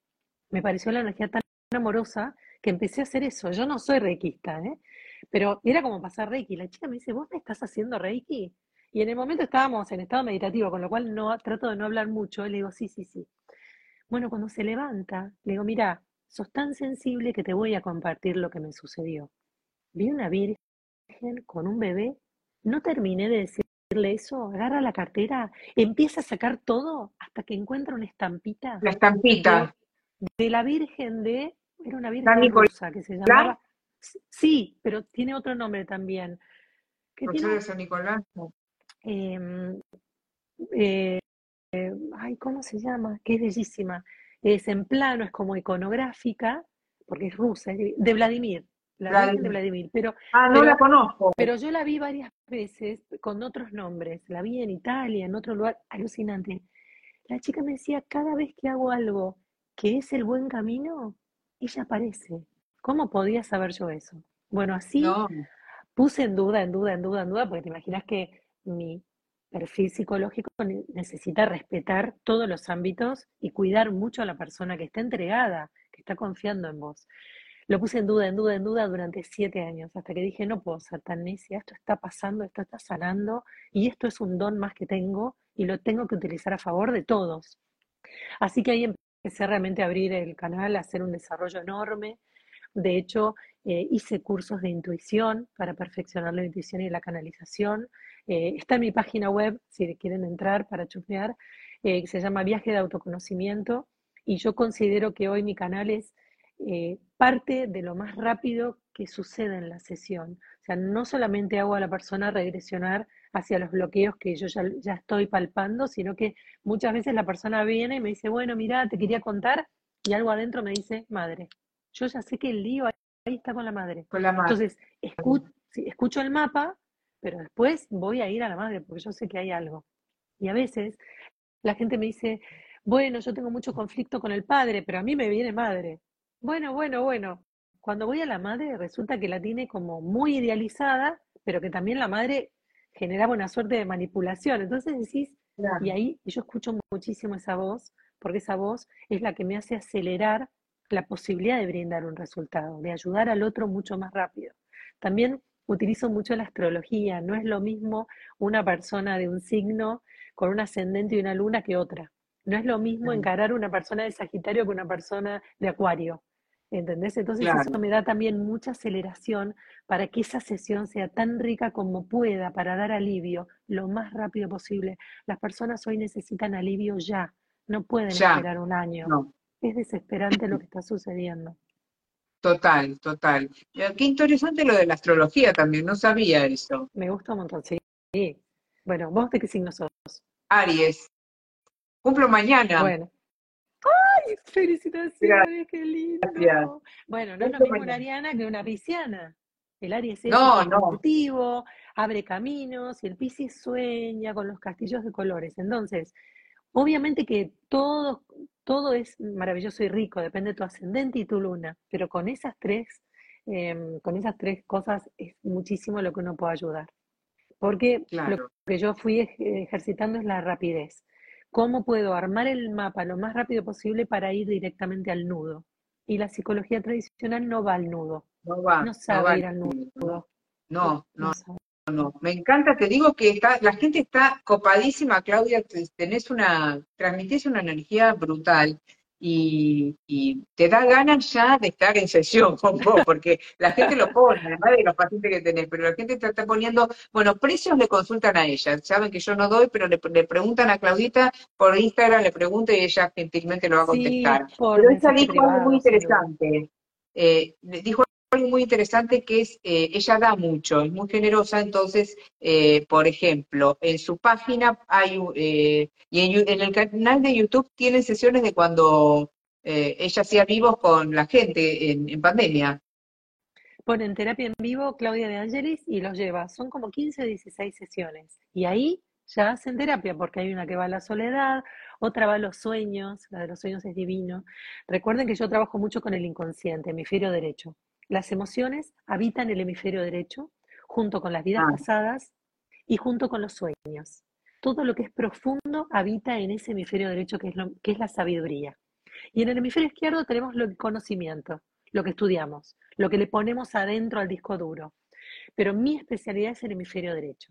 Me pareció la energía tan amorosa que empecé a hacer eso. Yo no soy reikista, ¿eh? Pero era como pasar reiki. La chica me dice, ¿vos me estás haciendo reiki? Y en el momento estábamos en estado meditativo, con lo cual no trato de no hablar mucho. Le digo, sí, sí, sí. Bueno, cuando se levanta, le digo, mira, sos tan sensible que te voy a compartir lo que me sucedió. Vi una virgen con un bebé, no terminé de decirle eso, agarra la cartera, empieza a sacar todo hasta que encuentra una estampita La estampita. de, de la virgen era una San virgen Nicolás, rusa que se llamaba, sí, pero tiene otro nombre también, que tiene, Rosario de San Nicolás. No. eh, eh, ay, ¿cómo se llama? Que es bellísima. Es en plano, es como iconográfica, porque es rusa, es de Vladimir, la Virgen de Vladimir. Ah, no la Pero, conozco. pero yo la vi varias veces con otros nombres. La vi en Italia, en otro lugar, alucinante. La chica me decía, cada vez que hago algo que es el buen camino, ella aparece. ¿Cómo podía saber yo eso? Bueno, así No, puse en duda, en duda, en duda, en duda, porque te imaginas que mi perfil psicológico necesita respetar todos los ámbitos y cuidar mucho a la persona que está entregada, que está confiando en vos. Lo puse en duda, en duda, en duda durante 7 años, hasta que dije, no puedo ser tan necia, esto está pasando, esto está sanando, y esto es un don más que tengo, y lo tengo que utilizar a favor de todos. Así que ahí empecé realmente a abrir el canal, a hacer un desarrollo enorme. De hecho, hice cursos de intuición para perfeccionar la intuición y la canalización. Está en mi página web, si quieren entrar para chusmear, que se llama Viaje de Autoconocimiento. Y yo considero que hoy mi canal es parte de lo más rápido que sucede en la sesión. O sea, no solamente hago a la persona regresionar hacia los bloqueos que yo ya estoy palpando, sino que muchas veces la persona viene y me dice, bueno, mira, te quería contar, y algo adentro me dice, madre. Yo ya sé que el lío ahí está con la madre. con la madre. Entonces, sí, escucho el mapa, pero después voy a ir a la madre porque yo sé que hay algo. Y a veces la gente me dice, bueno, yo tengo mucho conflicto con el padre, pero a mí me viene madre. Bueno, bueno, bueno. Cuando voy a la madre resulta que la tiene como muy idealizada, pero que también la madre generaba una suerte de manipulación. Entonces decís, y Claro. ahí yo escucho muchísimo esa voz, porque esa voz es la que me hace acelerar la posibilidad de brindar un resultado, de ayudar al otro mucho más rápido. También utilizo mucho la astrología, no es lo mismo una persona de un signo con un ascendente y una luna que otra. No es lo mismo encarar una persona de Sagitario que una persona de Acuario. ¿Entendés? Entonces eso Claro. me da también mucha aceleración para que esa sesión sea tan rica como pueda, para dar alivio lo más rápido posible. Las personas hoy necesitan alivio ya, no pueden Ya. esperar un año. No. Es desesperante lo que está sucediendo. Total, total. Qué interesante lo de la astrología también, no sabía eso. Me gusta un montón, sí. Bueno, ¿vos de qué signo sos? Aries, cumplo mañana. Bueno, felicitaciones, qué Gracias. lindo. Bueno, no es lo Cumplo mismo una mañana. ariana que una pisciana. El Aries es No, no. ejecutivo, abre caminos y el Piscis sueña con los castillos de colores. Entonces, obviamente que todo es maravilloso y rico, depende de tu ascendente y tu luna, pero con esas tres cosas es muchísimo lo que uno puede ayudar. Porque lo Claro. que yo fui ejercitando es la rapidez. ¿Cómo puedo armar el mapa lo más rápido posible para ir directamente al nudo? Y la psicología tradicional no va al nudo, No va, no no sabe va. ir al No, nudo, no, no no. sabe. No, me encanta, te digo que la gente está copadísima, Claudia, transmitís una energía brutal y te da ganas ya de estar en sesión con vos, porque la gente lo pone, además de los pacientes que tenés, pero la gente te está poniendo, bueno, precios le consultan a ella, saben que yo no doy, pero le preguntan a Claudita por Instagram, le pregunto y ella gentilmente lo va a Sí, contestar. por Pero ella mensaje dijo algo muy privado, sin duda. interesante, dijo algo muy interesante que es, ella da mucho, es muy generosa, entonces, por ejemplo, en su página y en el canal de YouTube tienen sesiones de cuando ella hacía vivos con la gente en pandemia. Ponen terapia en vivo Claudia de Angelis y los lleva. Son como 15 o 16 sesiones. Y ahí ya hacen terapia porque hay una que va a la soledad, otra va a los sueños, la de los sueños es divino. Recuerden que yo trabajo mucho con el inconsciente, hemisferio derecho. Las emociones habitan el hemisferio derecho junto con las vidas Ah, pasadas y junto con los sueños. Todo lo que es profundo habita en ese hemisferio derecho que es la sabiduría. Y en el hemisferio izquierdo tenemos el conocimiento, lo que estudiamos, lo que le ponemos adentro al disco duro. Pero mi especialidad es el hemisferio derecho.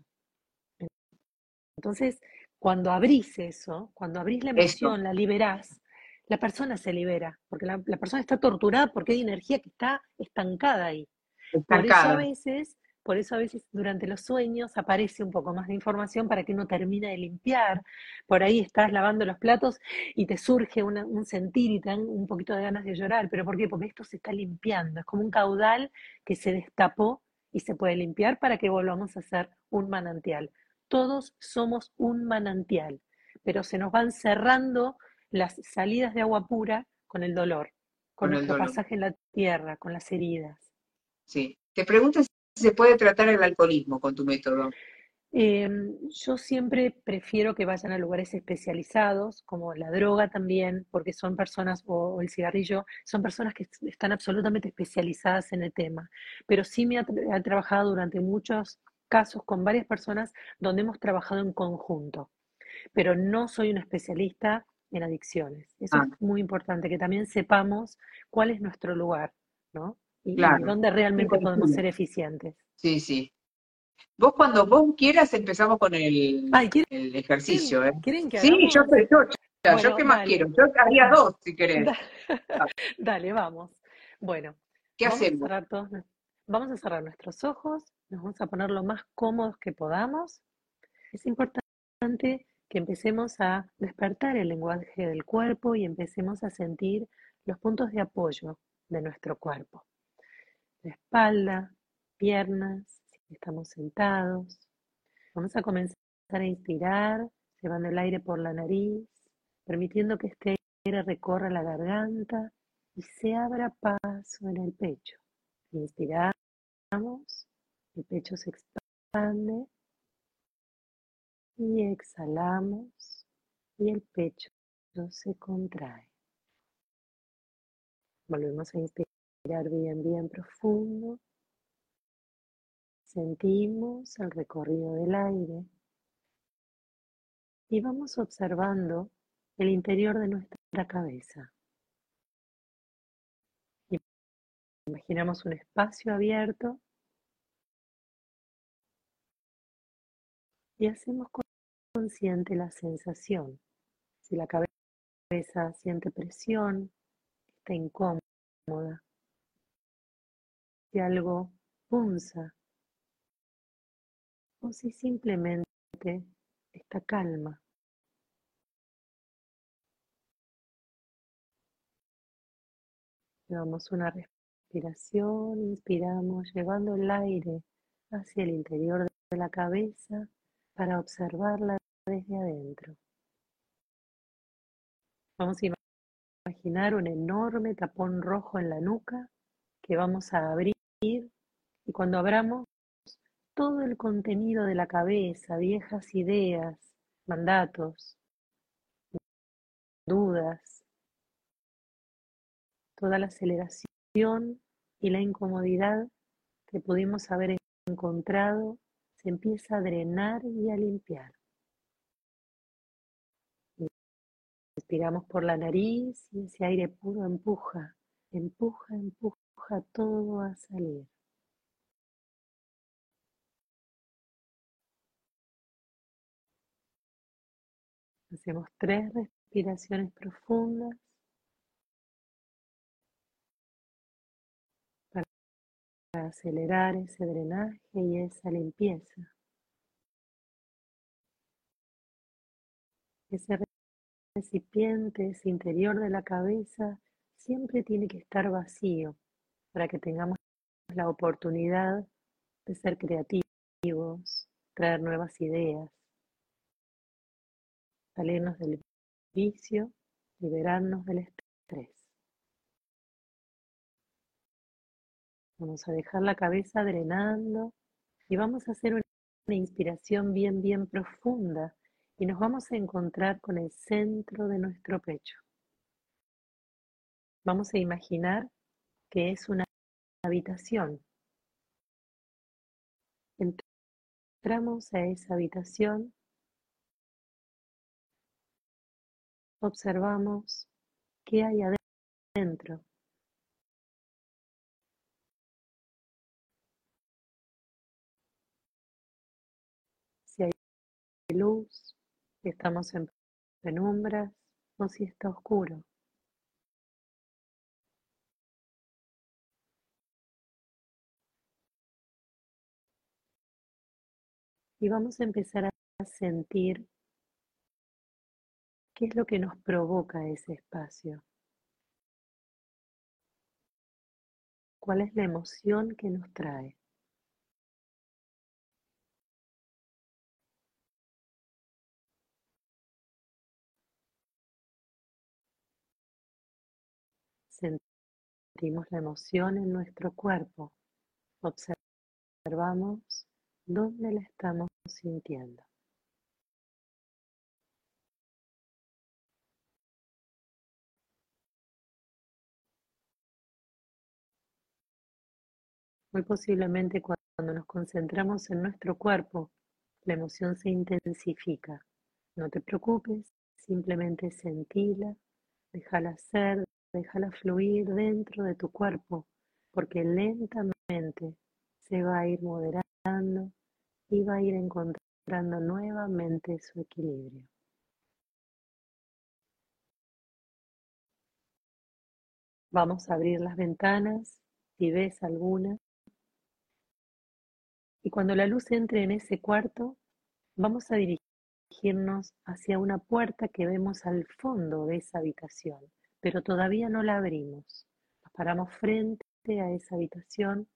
Entonces, cuando abrís eso, cuando abrís la Eso, emoción, la liberás, la persona se libera, porque la persona está torturada porque hay energía que está estancada ahí. Por eso a estancada. veces, por eso a veces durante los sueños aparece un poco más de información para que uno termine de limpiar. Por ahí estás lavando los platos y te surge un sentir y te dan un poquito de ganas de llorar. ¿Pero por qué? Porque esto se está limpiando. Es como un caudal que se destapó y se puede limpiar para que volvamos a ser un manantial. Todos somos un manantial, pero se nos van cerrando las salidas de agua pura con el dolor, con Con el nuestro dolor. pasaje en la tierra, con las heridas. Sí. Te pregunto si se puede tratar el alcoholismo con tu método. Eh, yo siempre prefiero que vayan a lugares especializados, como la droga también, porque son personas, o el cigarrillo, son personas que están absolutamente especializadas en el tema. Pero sí ha trabajado durante muchos casos con varias personas donde hemos trabajado en conjunto, pero no soy una especialista en adicciones. Eso es Ah, muy importante, que también sepamos cuál es nuestro lugar, ¿no? Y claro. dónde Sí, realmente podemos coincido. ser eficientes. Sí, sí. Vos cuando vos quieras empezamos con Ay, el ejercicio, ¿eh? quieren que Sí, hagamos? yo Bueno, qué más quiero. dale. Yo haría dos si querés. Da- Dale, vamos. Bueno, ¿Qué hacemos? vamos a cerrar nuestros ojos, nos vamos a poner lo más cómodos que podamos. Es importante que empecemos a despertar el lenguaje del cuerpo y empecemos a sentir los puntos de apoyo de nuestro cuerpo. La espalda, piernas, si estamos sentados. Vamos a comenzar a inspirar, llevando el aire por la nariz, permitiendo que este aire recorra la garganta y se abra paso en el pecho. Inspiramos, el pecho se expande y exhalamos y el pecho se contrae. Volvemos a inspirar bien, bien profundo. Sentimos el recorrido del aire y vamos observando el interior de nuestra cabeza. Imaginamos un espacio abierto y hacemos consciente la sensación. Si la cabeza siente presión, está incómoda, si algo punza o si simplemente está calma. Llevamos una respiración, inspiramos llevando el aire hacia el interior de la cabeza para observarla desde adentro. Vamos a imaginar un enorme tapón rojo en la nuca que vamos a abrir y cuando abramos todo el contenido de la cabeza, viejas ideas, mandatos, dudas, toda la aceleración y la incomodidad que pudimos haber encontrado se empieza a drenar y a limpiar. Inspiramos por la nariz y ese aire puro empuja, empuja, empuja todo a salir. Hacemos 3 respiraciones profundas para acelerar ese drenaje y esa limpieza. Ese recipiente, ese interior de la cabeza, siempre tiene que estar vacío para que tengamos la oportunidad de ser creativos, traer nuevas ideas, salirnos del vicio, liberarnos del estrés. Vamos a dejar la cabeza drenando y vamos a hacer una inspiración bien, bien profunda y nos vamos a encontrar con el centro de nuestro pecho. Vamos a imaginar que es una habitación. Entramos a esa habitación, observamos qué hay adentro. Si hay luz, si estamos en penumbras o si está oscuro. Y vamos a empezar a sentir qué es lo que nos provoca ese espacio. ¿Cuál es la emoción que nos trae? Sentimos la emoción en nuestro cuerpo. Observamos dónde la estamos sintiendo. Muy posiblemente cuando nos concentramos en nuestro cuerpo, la emoción se intensifica. No te preocupes, simplemente sentila, déjala ser, déjala fluir dentro de tu cuerpo, porque lentamente se va a ir moderando y va a ir encontrando nuevamente su equilibrio. Vamos a abrir las ventanas, si ves alguna, y cuando la luz entre en ese cuarto, vamos a dirigirnos hacia una puerta que vemos al fondo de esa habitación, pero todavía no la abrimos. Nos paramos frente a esa habitación.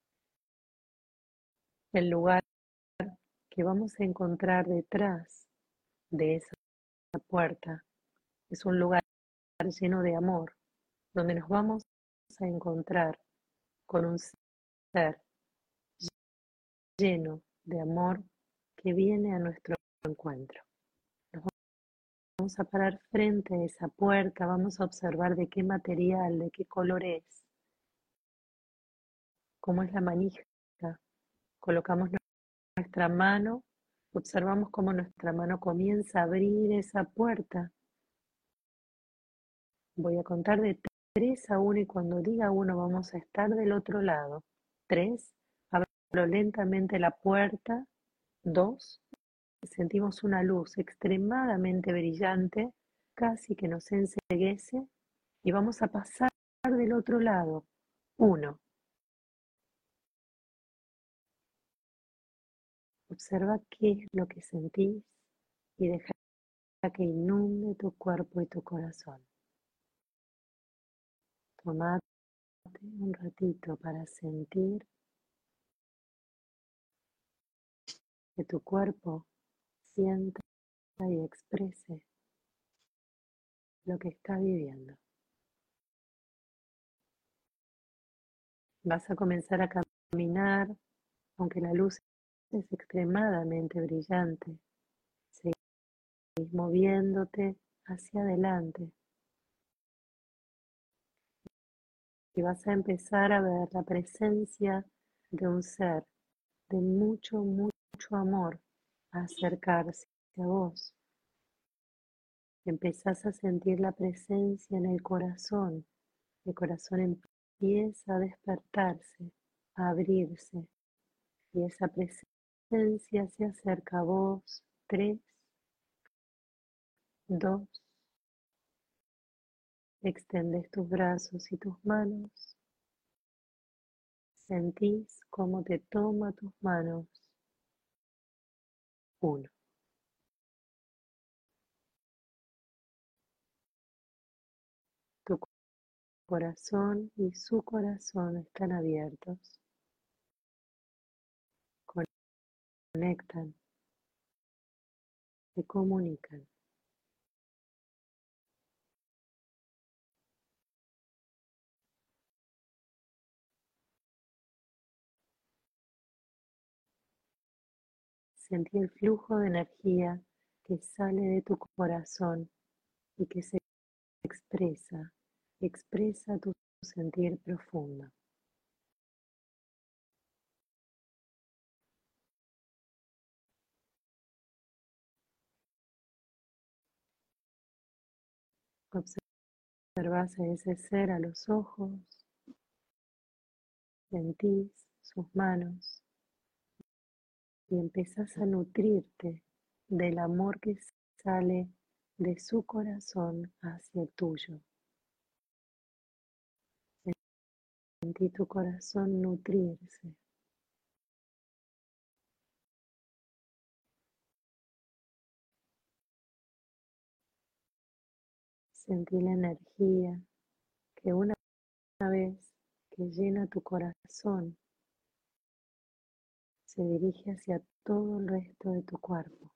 El lugar que vamos a encontrar detrás de esa puerta es un lugar lleno de amor, donde nos vamos a encontrar con un ser lleno de amor que viene a nuestro encuentro. Nos vamos a parar frente a esa puerta, vamos a observar de qué material, de qué color es, cómo es la manija. Colocamos nuestra mano, observamos cómo nuestra mano comienza a abrir esa puerta. Voy a contar de 3 a 1 y cuando diga 1 vamos a estar del otro lado. 3, abro lentamente la puerta. 2, sentimos una luz extremadamente brillante, casi que nos enceguece, y vamos a pasar del otro lado. 1, observa qué es lo que sentís y deja que inunde tu cuerpo y tu corazón. Tomate un ratito para sentir que tu cuerpo sienta y exprese lo que está viviendo. Vas a comenzar a caminar, aunque la luz es extremadamente brillante. Seguís moviéndote hacia adelante y vas a empezar a ver la presencia de un ser de mucho, mucho amor a acercarse a vos. Empezás a sentir la presencia en el corazón empieza a despertarse, a abrirse, y esa presencia se acerca a vos. 3, 2, extendes tus brazos y tus manos, sentís cómo te toma tus manos. 1, tu corazón y su corazón están abiertos, conectan, se comunican. Sentí el flujo de energía que sale de tu corazón y que se expresa, expresa tu sentir profundo. Observás a ese ser a los ojos, sentís sus manos y empezás a nutrirte del amor que sale de su corazón hacia el tuyo. Sentí tu corazón nutrirse. Sentí la energía que una vez que llena tu corazón, se dirige hacia todo el resto de tu cuerpo.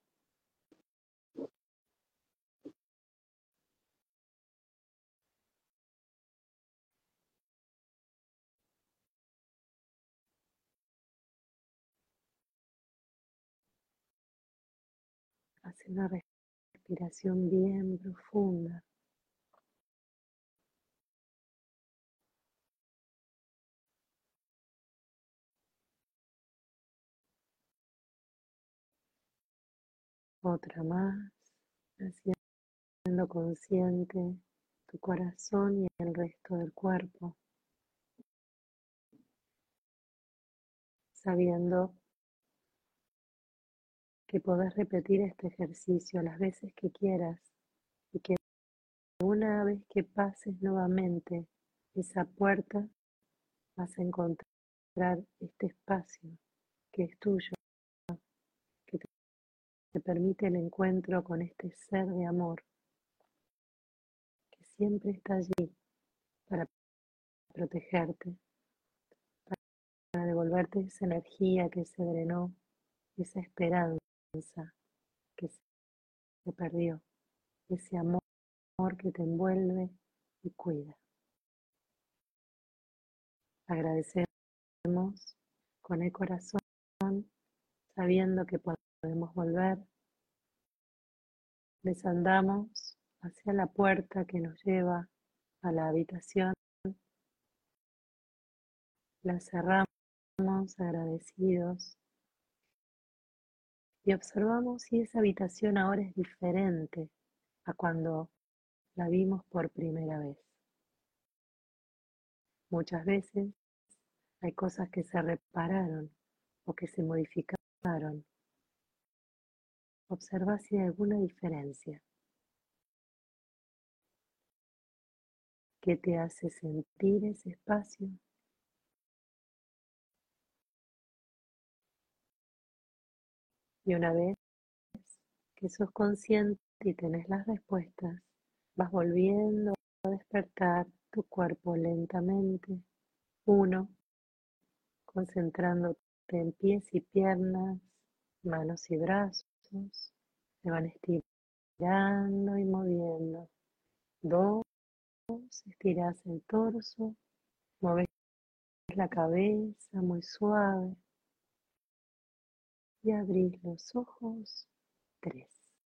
Haz una respiración bien profunda. Otra más, haciendo consciente tu corazón y el resto del cuerpo, sabiendo que podés repetir este ejercicio las veces que quieras y que una vez que pases nuevamente esa puerta vas a encontrar este espacio que es tuyo, que te permite el encuentro con este ser de amor que siempre está allí para protegerte, para devolverte esa energía que se drenó, esa esperanza que se perdió, ese amor que te envuelve y cuida. Agradecemos con el corazón, sabiendo que podemos volver. Desandamos hacia la puerta que nos lleva a la habitación. La cerramos agradecidos y observamos si esa habitación ahora es diferente a cuando la vimos por primera vez. Muchas veces hay cosas que se repararon o que se modificaron. Observa si hay alguna diferencia. ¿Qué te hace sentir ese espacio? Y una vez que sos consciente y tenés las respuestas, vas volviendo a despertar tu cuerpo lentamente. Uno, concentrándote en pies y piernas, manos y brazos, se van estirando y moviendo. Dos, estirás el torso, mueves la cabeza muy suave y abrís los ojos. 3.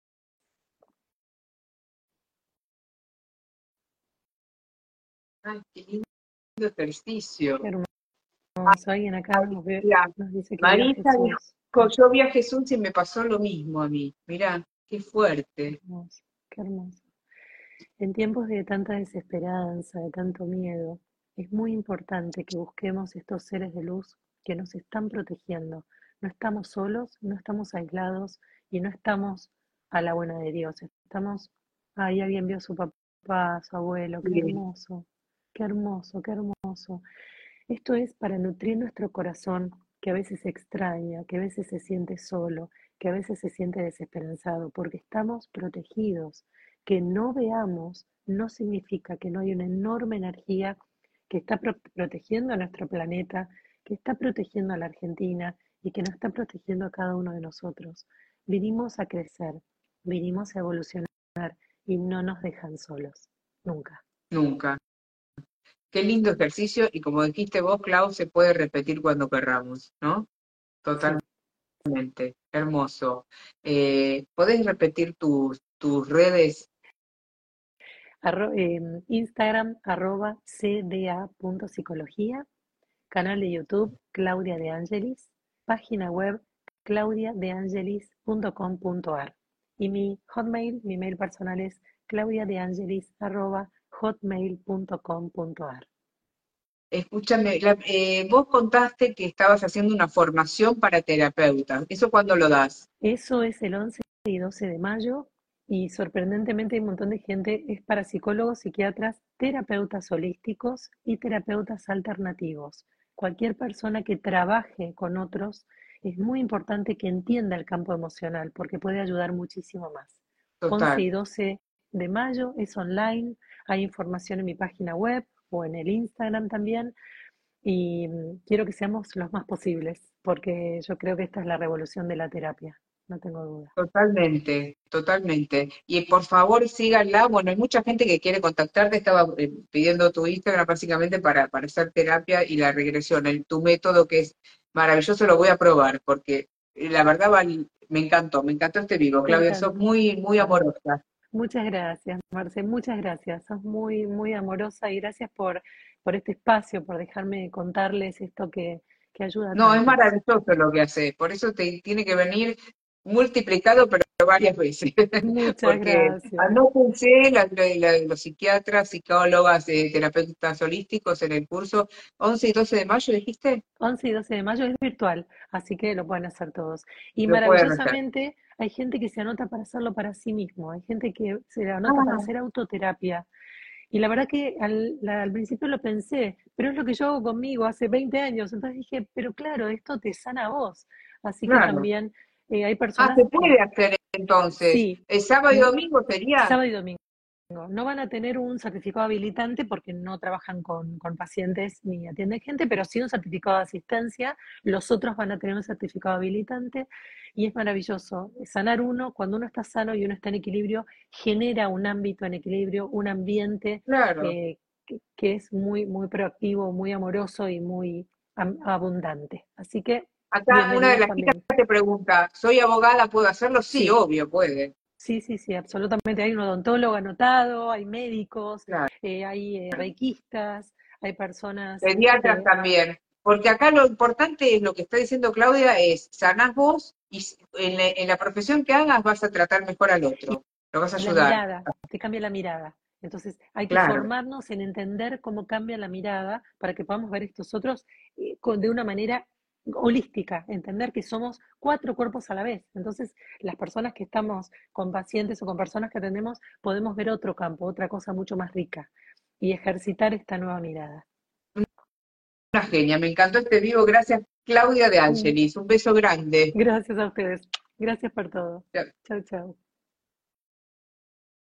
Ay, qué lindo ejercicio. Qué hermoso. Alguien acá Mira, nos dice que vio a Marisa Jesús. dijo, yo vi a Jesús y me pasó lo mismo a mí. Mirá, qué fuerte. Hermoso, qué hermoso. En tiempos de tanta desesperanza, de tanto miedo, es muy importante que busquemos estos seres de luz que nos están protegiendo. No estamos solos, no estamos aislados y no estamos a la buena de Dios. Estamos, ahí alguien vio a su papá, a su abuelo, qué Bien. hermoso, qué hermoso, qué hermoso. Esto es para nutrir nuestro corazón, que a veces se extraña, que a veces se siente solo, que a veces se siente desesperanzado, porque estamos protegidos. Que no veamos no significa que no hay una enorme energía que está protegiendo a nuestro planeta, que está protegiendo a la Argentina y que nos está protegiendo a cada uno de nosotros. Vinimos a crecer, vinimos a evolucionar y no nos dejan solos, nunca. Nunca. Qué lindo ejercicio y como dijiste vos, Clau, se puede repetir cuando querramos, ¿no? Sí. Totalmente. Hermoso. ¿Podés repetir tus redes? Instagram @cda.psicología, canal de YouTube Claudia De Angelis, página web claudiadeangelis.com.ar y mi hotmail, mi mail personal es claudiadeangelis@ hotmail.com.ar. Escúchame, vos contaste que estabas haciendo una formación para terapeutas. ¿Eso cuándo lo das? Eso es el 11 y 12 de mayo y sorprendentemente hay un montón de gente, es para psicólogos, psiquiatras, terapeutas holísticos y terapeutas alternativos. Cualquier persona que trabaje con otros es muy importante que entienda el campo emocional porque puede ayudar muchísimo más. 11 Total. y 12 de mayo es online, hay información en mi página web o en el Instagram también y quiero que seamos los más posibles porque yo creo que esta es la revolución de la terapia, no tengo duda. Totalmente, totalmente. Y por favor síganla. Bueno, hay mucha gente que quiere contactarte. Estaba pidiendo tu Instagram básicamente para hacer terapia y la regresión. Tu método que es maravilloso, lo voy a probar porque la verdad me encantó este vivo. Me Claudia, sos encanta. muy, muy amorosa. Muchas gracias, Marce, muchas gracias. Sos muy, muy amorosa y gracias por este espacio, por dejarme contarles esto que ayuda a No, es tantos. maravilloso lo que hace. Por eso te tiene que venir multiplicado, pero varias veces. Muchas Porque gracias. anótense los psiquiatras, psicólogas, terapeutas holísticos en el curso 11 y 12 de mayo, ¿dijiste? 11 y 12 de mayo es virtual, así que lo pueden hacer todos. Y Lo pueden hacer. maravillosamente hay gente que se anota para hacerlo para sí mismo, hay gente que se anota para Ah, hacer autoterapia. Y la verdad que al principio lo pensé, pero es lo que yo hago conmigo hace 20 años. Entonces dije, pero claro, esto te sana a vos. Así que claro. también hay Ah, personas se que puede hacer entonces. sí, ¿El sábado y no, domingo sería? sábado y domingo. No van a tener un certificado habilitante porque no trabajan con pacientes ni atienden gente, pero sí un certificado de asistencia. Los otros van a tener un certificado habilitante y es maravilloso. Sanar uno, cuando uno está sano y uno está en equilibrio, genera un ámbito en equilibrio, un ambiente Claro. eh, que es muy, muy proactivo, muy amoroso y muy abundante. Así que Acá una de bienvenidos las chicas también. te pregunta, ¿soy abogada? ¿Puedo hacerlo? Sí, Sí, obvio, puede. sí, sí, sí, absolutamente. Hay un odontólogo anotado, hay médicos, Claro. hay reikistas, hay personas. Pediatras eh, también. Porque acá lo importante es lo que está diciendo Claudia, es sanás vos y en la profesión que hagas vas a tratar mejor al y otro, lo vas a la ayudar. mirada, te cambia la mirada. Entonces hay que Claro, formarnos en entender cómo cambia la mirada para que podamos ver estos otros de una manera holística, entender que somos cuatro cuerpos a la vez. Entonces, las personas que estamos con pacientes o con personas que atendemos, podemos ver otro campo, otra cosa mucho más rica y ejercitar esta nueva mirada. una genia, me encantó este vivo, gracias Claudia de Mm. Angelis, un beso grande. Gracias a ustedes. Gracias por todo. Chao, chao.